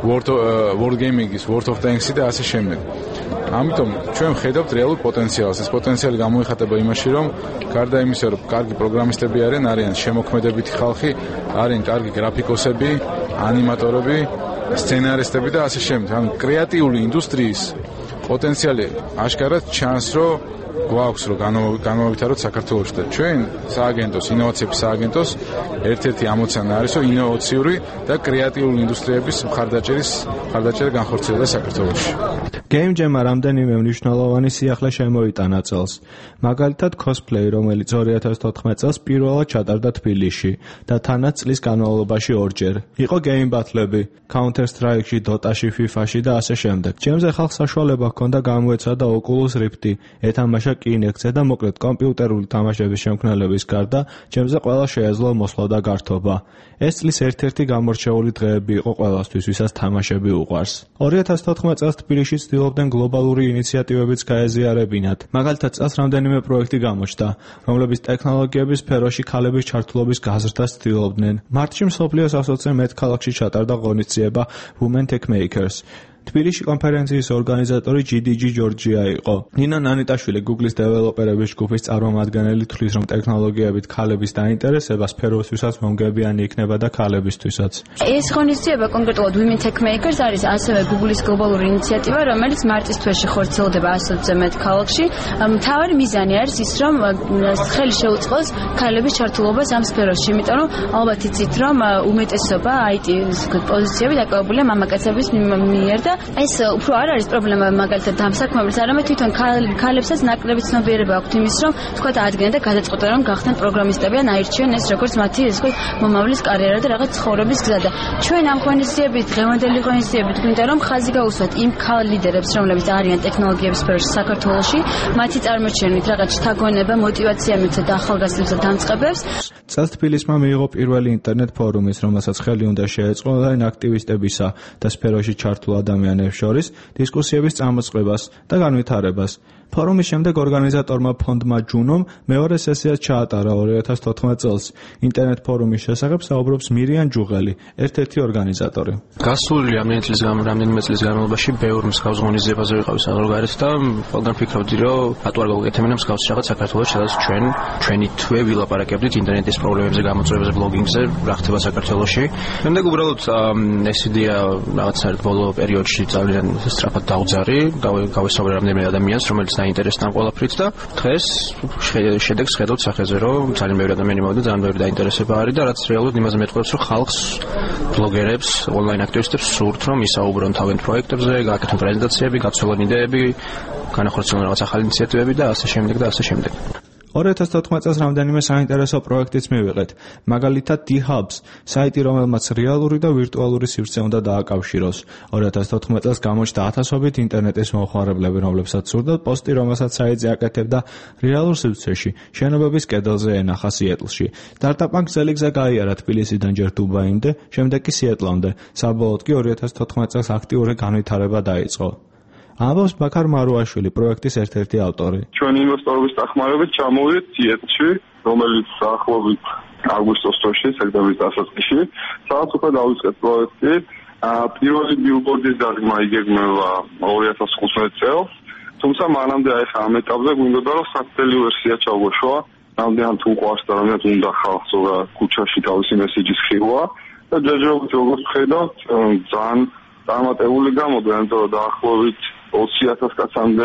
World Gaming-ის World of Tanks-ი და ასე შემდეგ. ამიტომ ჩვენ ვხედავთ რეალურ პოტენციალს. ეს პოტენციალი გამოიხატება იმაში, რომ გარდა იმისა, რომ კარგი პროგრამისტები არიან, არიან შემოქმედებითი ხალხი, არიან კარგი გრაფიკოსები, ანიმატორები, სცენარისტები და ასე შემდეგ. ანუ კრეატიული ინდუსტრიის პოტენციალი აშკარად ჩანს, რომ გვაქვს რომ განმოვვითაროთ საქართველოში და ჩვენ სააგენტოს ინოვაციების სააგენტოს ერთ-ერთი ამოცანა არის რომ ინოვაციური და კრეატიული ინდუსტრიების მხარდაჭერის მხარდაჭერა განხორციელდა საქართველოში. Game Jam-მა რამდენიმე მნიშვნელოვანი სიახლე შემოიტანა წელს. მაგალითად Cosplay, რომელიც ორი ათას თოთხმეტ წელს პირველად ჩატარდა თბილისში და თანაც წლის განმავლობაში ორჯერ. იყო Game Battle-ები Counter-Strike-ში, Dota-ში, FIFA-ში და ასე შემდეგ. Jam-ზე ხალხს საშუალება ჰქონდა გამოეცადა Oculus Rift-ი, ეთამაშა Kinect-ზე და მოკლედ კომპიუტერული თამაშების შემქმნელების გარდა Jam-ზე ყველა შეეძლო მოსვლა და გართობა. ეს წლის ერთ-ერთი გამორჩეული დღეები იყო ყველასთვის, ვისაც თამაშები უყვარს. ორი ათას თოთხმეტ წელს თბილისში ცდილობდნენ გლობალური ინიციატივებიც გაეზიარებინათ. მაგალითად, წელს რამდენიმე პროექტი გამოჩნდა, რომლებიც ტექნოლოგიების სფეროში ქალების ჩართულობის გაზრდას ცდილობდნენ. მარტში მსოფლიოს ასოცე მეტ ქალაქში ჩატარდა ღონისძიება Women Tech Makers. თბილისში კონფერენციის ორგანიზატორი ჯი დი ჯი ჯორჯია იყო. ნინა ნანიტაშვილი Google-ის დეველოპერების ჯგუფის წარმომადგენელი თვლის, რომ ტექნოლოგიებით ქალების დაინტერესება სფეროსთვისაც მომგებიანი იქნება და ქალებისთვისაც. ეს ღონისძიება კონკრეტულად Women Tech Makers არის ასევე Google-ის გლობალური ინიციატივა, რომელიც მარტის თვეში ხორციელდება ასოცე მეტ ქალაქში. მთავარი მიზანი არის ის, რომ ხელი შეუწყოს ქალების ჩართულობას ამ სფეროში, იმიტომ რომ ალბათ იცით, რომ უმეტესობა აი ტი პოზიციები დაკავებულია მამაკაცების მიერ და ეს უფრო არ არის პრობლემა მაგალითად ამ საქმეებს, არამედ თვითონ ქალებსაც ნაკლები ცნობიერება აქვთ იმის, რომ თქვა ადგენენ და გადაწყვეტენ, რომ გახდნენ პროგრამისტები ან აირჩიონ ეს როგორც მათი ეს თქვა მომავლის კარიერა და რაღაც ცხოვრების გზა და ჩვენ ამ ღონისძიებით, დღევანდელი ღონისძიებით გვინდა რომ ხაზი გაუსვათ იმ ქალ ლიდერებს, რომლებიც არიან ტექნოლოგიების სფეროში საქართველოში, მათი წარმოჩენით რაღაც შთაგონება, მოტივაცია მიცეთ ახალგაზრდებს და დამწყებებს. წელს თბილისმა მიიღო პირველი ინტერნეტ ფორუმის, რომელსაც ხელი უნდა შეეწყო აქტივისტებისა და სფეროში ჩართულ ადამიანებს შორის დისკუსიების წამოწყებას და განვითარებას. ფორუმის შემდეგ ორგანიზატორმა ფონდმა ჯუნომ მეორე სესიას ჩაატარა ორი ათას თოთხმეტ წელს. ინტერნეტ ფორუმის შესახებ საუბრობს მირიან ჯუღელი, ერთ-ერთი ორგანიზატორი. გასული რამდენი წლის რამდენიმე წლის განმავლობაში ბევრ მსგავს ღონისძიებაზე ვიყავი საზღვარგარეთ და ყველგან ფიქრობდი, რომ რატო არ გავუკეთებინა მსგავს რაღაც საქართველოს, სადაც ჩვენ ჩვენი თვე ვილაპარაკებდით ინტერნეტის პრობლემებზე, გამოწვევებზე, ბლოგინგზე, რა ხდება საქართველოში. შემდეგ უბრალოდ ეს იდეა რაღაც საერთოდ ბოლო პერიოდში ძალიან სწრაფად დაუძარი, გავესაუბრე რამდენიმე ადამიანს, რომელიც დაინტერესდა ამ ყველაფრით და დღეს შედეგს ხედავთ სახეზე, რომ ძალიან ბევრი ადამიანი მოვიდა, ძალიან ბევრი დაინტერესება არის და რაც რეალურად იმაზე მეტყველებს, რომ ხალხს, ბლოგერებს, ონლაინ აქტივისტებს სურთ, რომ ისაუბრონ თავენ პროექტებზე, გააკეთონ პრეზენტაციები, გაცვლონ იდეები, განახორციელონ რაღაც ახალი ინიციატივები და ასე შემდეგ და ასე შემდეგ. ორი ათას თოთხმეტ წელს რამდენიმე საინტერესო პროექტიც მივიღეთ. მაგალითად D-Hubs, საიტი, რომელმაც რეალური და ვირტუალური სივრცე უნდა დააკავშიროს. ორი ათას თოთხმეტ წელს გამოჩნდა ათასობით ინტერნეტის მომხმარებლები, რომლებსაც სურდათ პოსტი, რომელსაც საიტზე აკეთებდა რეალურ სივრცეში, შენობების კედელზე ენახა სიეტლში. სტარტაპმა გზელი გზა გაიარა თბილისიდან ჯერ დუბაიმდე, შემდეგ კი სიეტლამდე. საბოლოოდ კი ორი ათას თოთხმეტ წელს აქტიური განვითარება დაიწყო. ამბობს ბაქარ მარუაშვილი, პროექტის ერთ-ერთი ავტორი. ჩვენი ინვესტორების დახმარებით ჩამოვიდეთ სიეტლში, რომელიც ახლობით აგვისტოს თვეში, სექტემბრის დასაწყისში, სადაც უკვე დავიწყეთ პროექტი. პირველი ბილბორდის დაგმა იგეგმება ორი ათას ხუთმეტ წელს, თუმცა მანამდე აი ხა ამ ეტაპზე გვინდოდა რომ საფრთხელი ვერსია ჩაგვეშვა, რამდენად უყვარს და რამდენად უნდა ხალხს რა ქუჩაში თავისი მესიჯის ხილვა და ჯერჯერობით როგორც ხედავთ, ძალიან დამატებული გამოდგა, იმიტომ რომ დაახლოებით ოცი ათას კაცამდე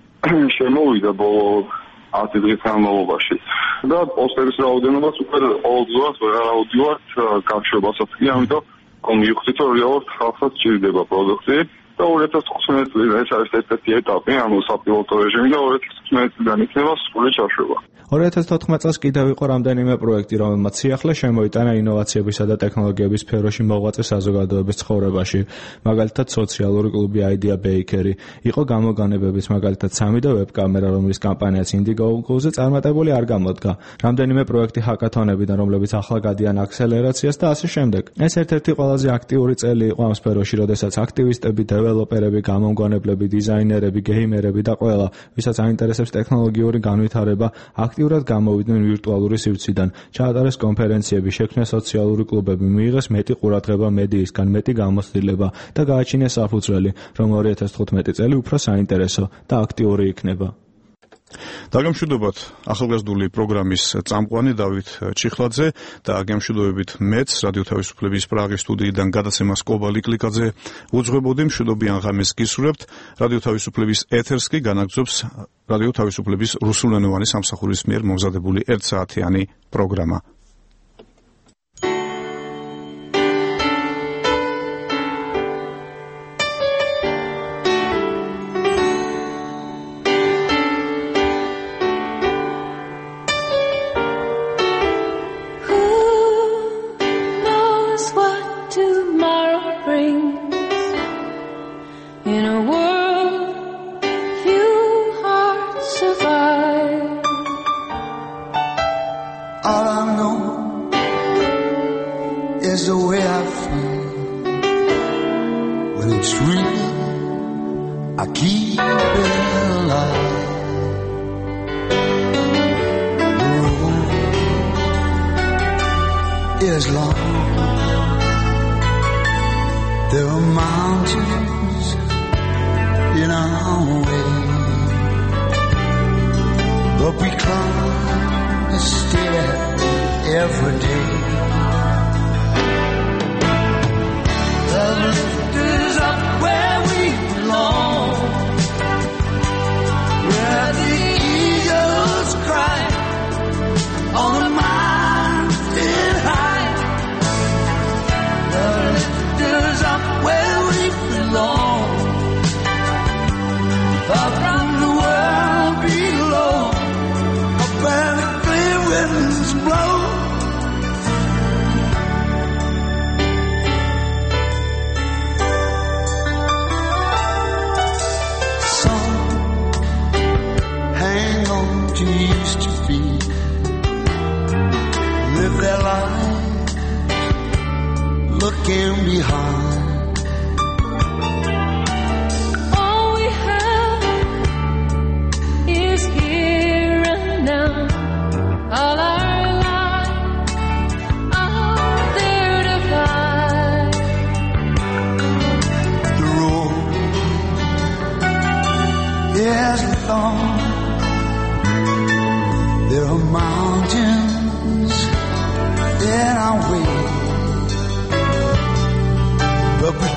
შემოვიდა ბოლო ათი დღის განმავლობაში და პოსტერის რაოდენობას უკვე ყოველდღიურად ვეღარ ავდივართ გაშვებასაც კი, ამიტომ მივხვდით რომ რეალურად ხალხსაც სჭირდება პროდუქტი და ორი ათას თხუთმეტ წლიდან ეს არის ერთ-ერთი ეტაპი, ანუ საპილოტო რეჟიმი და ორი ათას თხუთმეტ წლიდან იქნება სრული ჩაშვება. ორი ათას თოთხმეტ წელს კიდევ იყო რამდენიმე პროექტი, რომელმაც სიახლე შემოიტანა ინოვაციებისა და ტექნოლოგიების სფეროში მოღვაწე საზოგადოების ცხოვრებაში. მაგალითად, სოციალური კლუბი Idea Bakery იყო გამოგონებების, მაგალითად, სამი და ვებკამერა, რომლის კამპანიაც Indiegogo-ზე წარმატებული არ გამოდგა. რამდენიმე პროექტი ჰაკათონებიდან, რომლებიც ახლა გადიან აქსელერაციას და ასე შემდეგ. ეს ერთ-ერთი ყველაზე აქტიური წელი იყო ამ სფეროში, როდესაც აქტივისტები, დეველოპერები, გამომგონებლები, დიზაინერები, გეიმერები და ყველა, ვისაც აინტერესებს ტექნოლოგიური განვითარება, აქტიურად გამოვიდნენ ვირტუალური სივრციდან, ჩაატარეს კონფერენციები, შექმნეს სოციალური კლუბები, მიიღეს მეტი ყურადღება მედიისგან, მეტი გამოცდილება და გააჩინეს საფუძველი, რომ ორი ათას თხუთმეტი წელი უფრო საინტერესო და აქტიური იქნება. დაგემშვიდობათ ახალგაზრდული პროგრამის წამყვანი დავით ჩიხლაძე და გემშვიდობებით მეც რადიო თავისუფლების პრაღის სტუდიიდან გადაცემას კობალი კლიკაძე უძღვებოდი. მშვიდობიან ღამეს გისურვებთ. რადიო თავისუფლების ეთერს კი განაგრძობს რადიო თავისუფლების რუსულენოვანი სამსახურის მიერ მომზადებული ერთსაათიანი პროგრამა.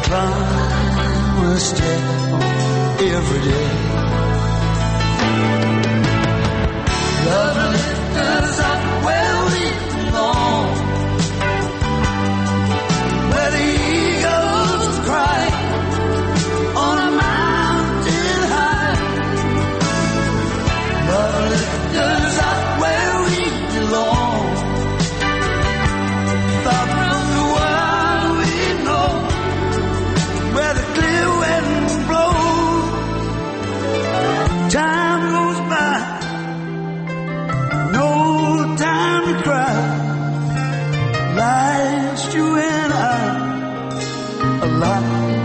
climb a step every day. Love lifts us up where we belong, where the eagles cry on a mountain high. Love lifts us up where we belong, far from the world we know, where the clear wind blows. Time goes by, no time to cry. Life's you and I alive.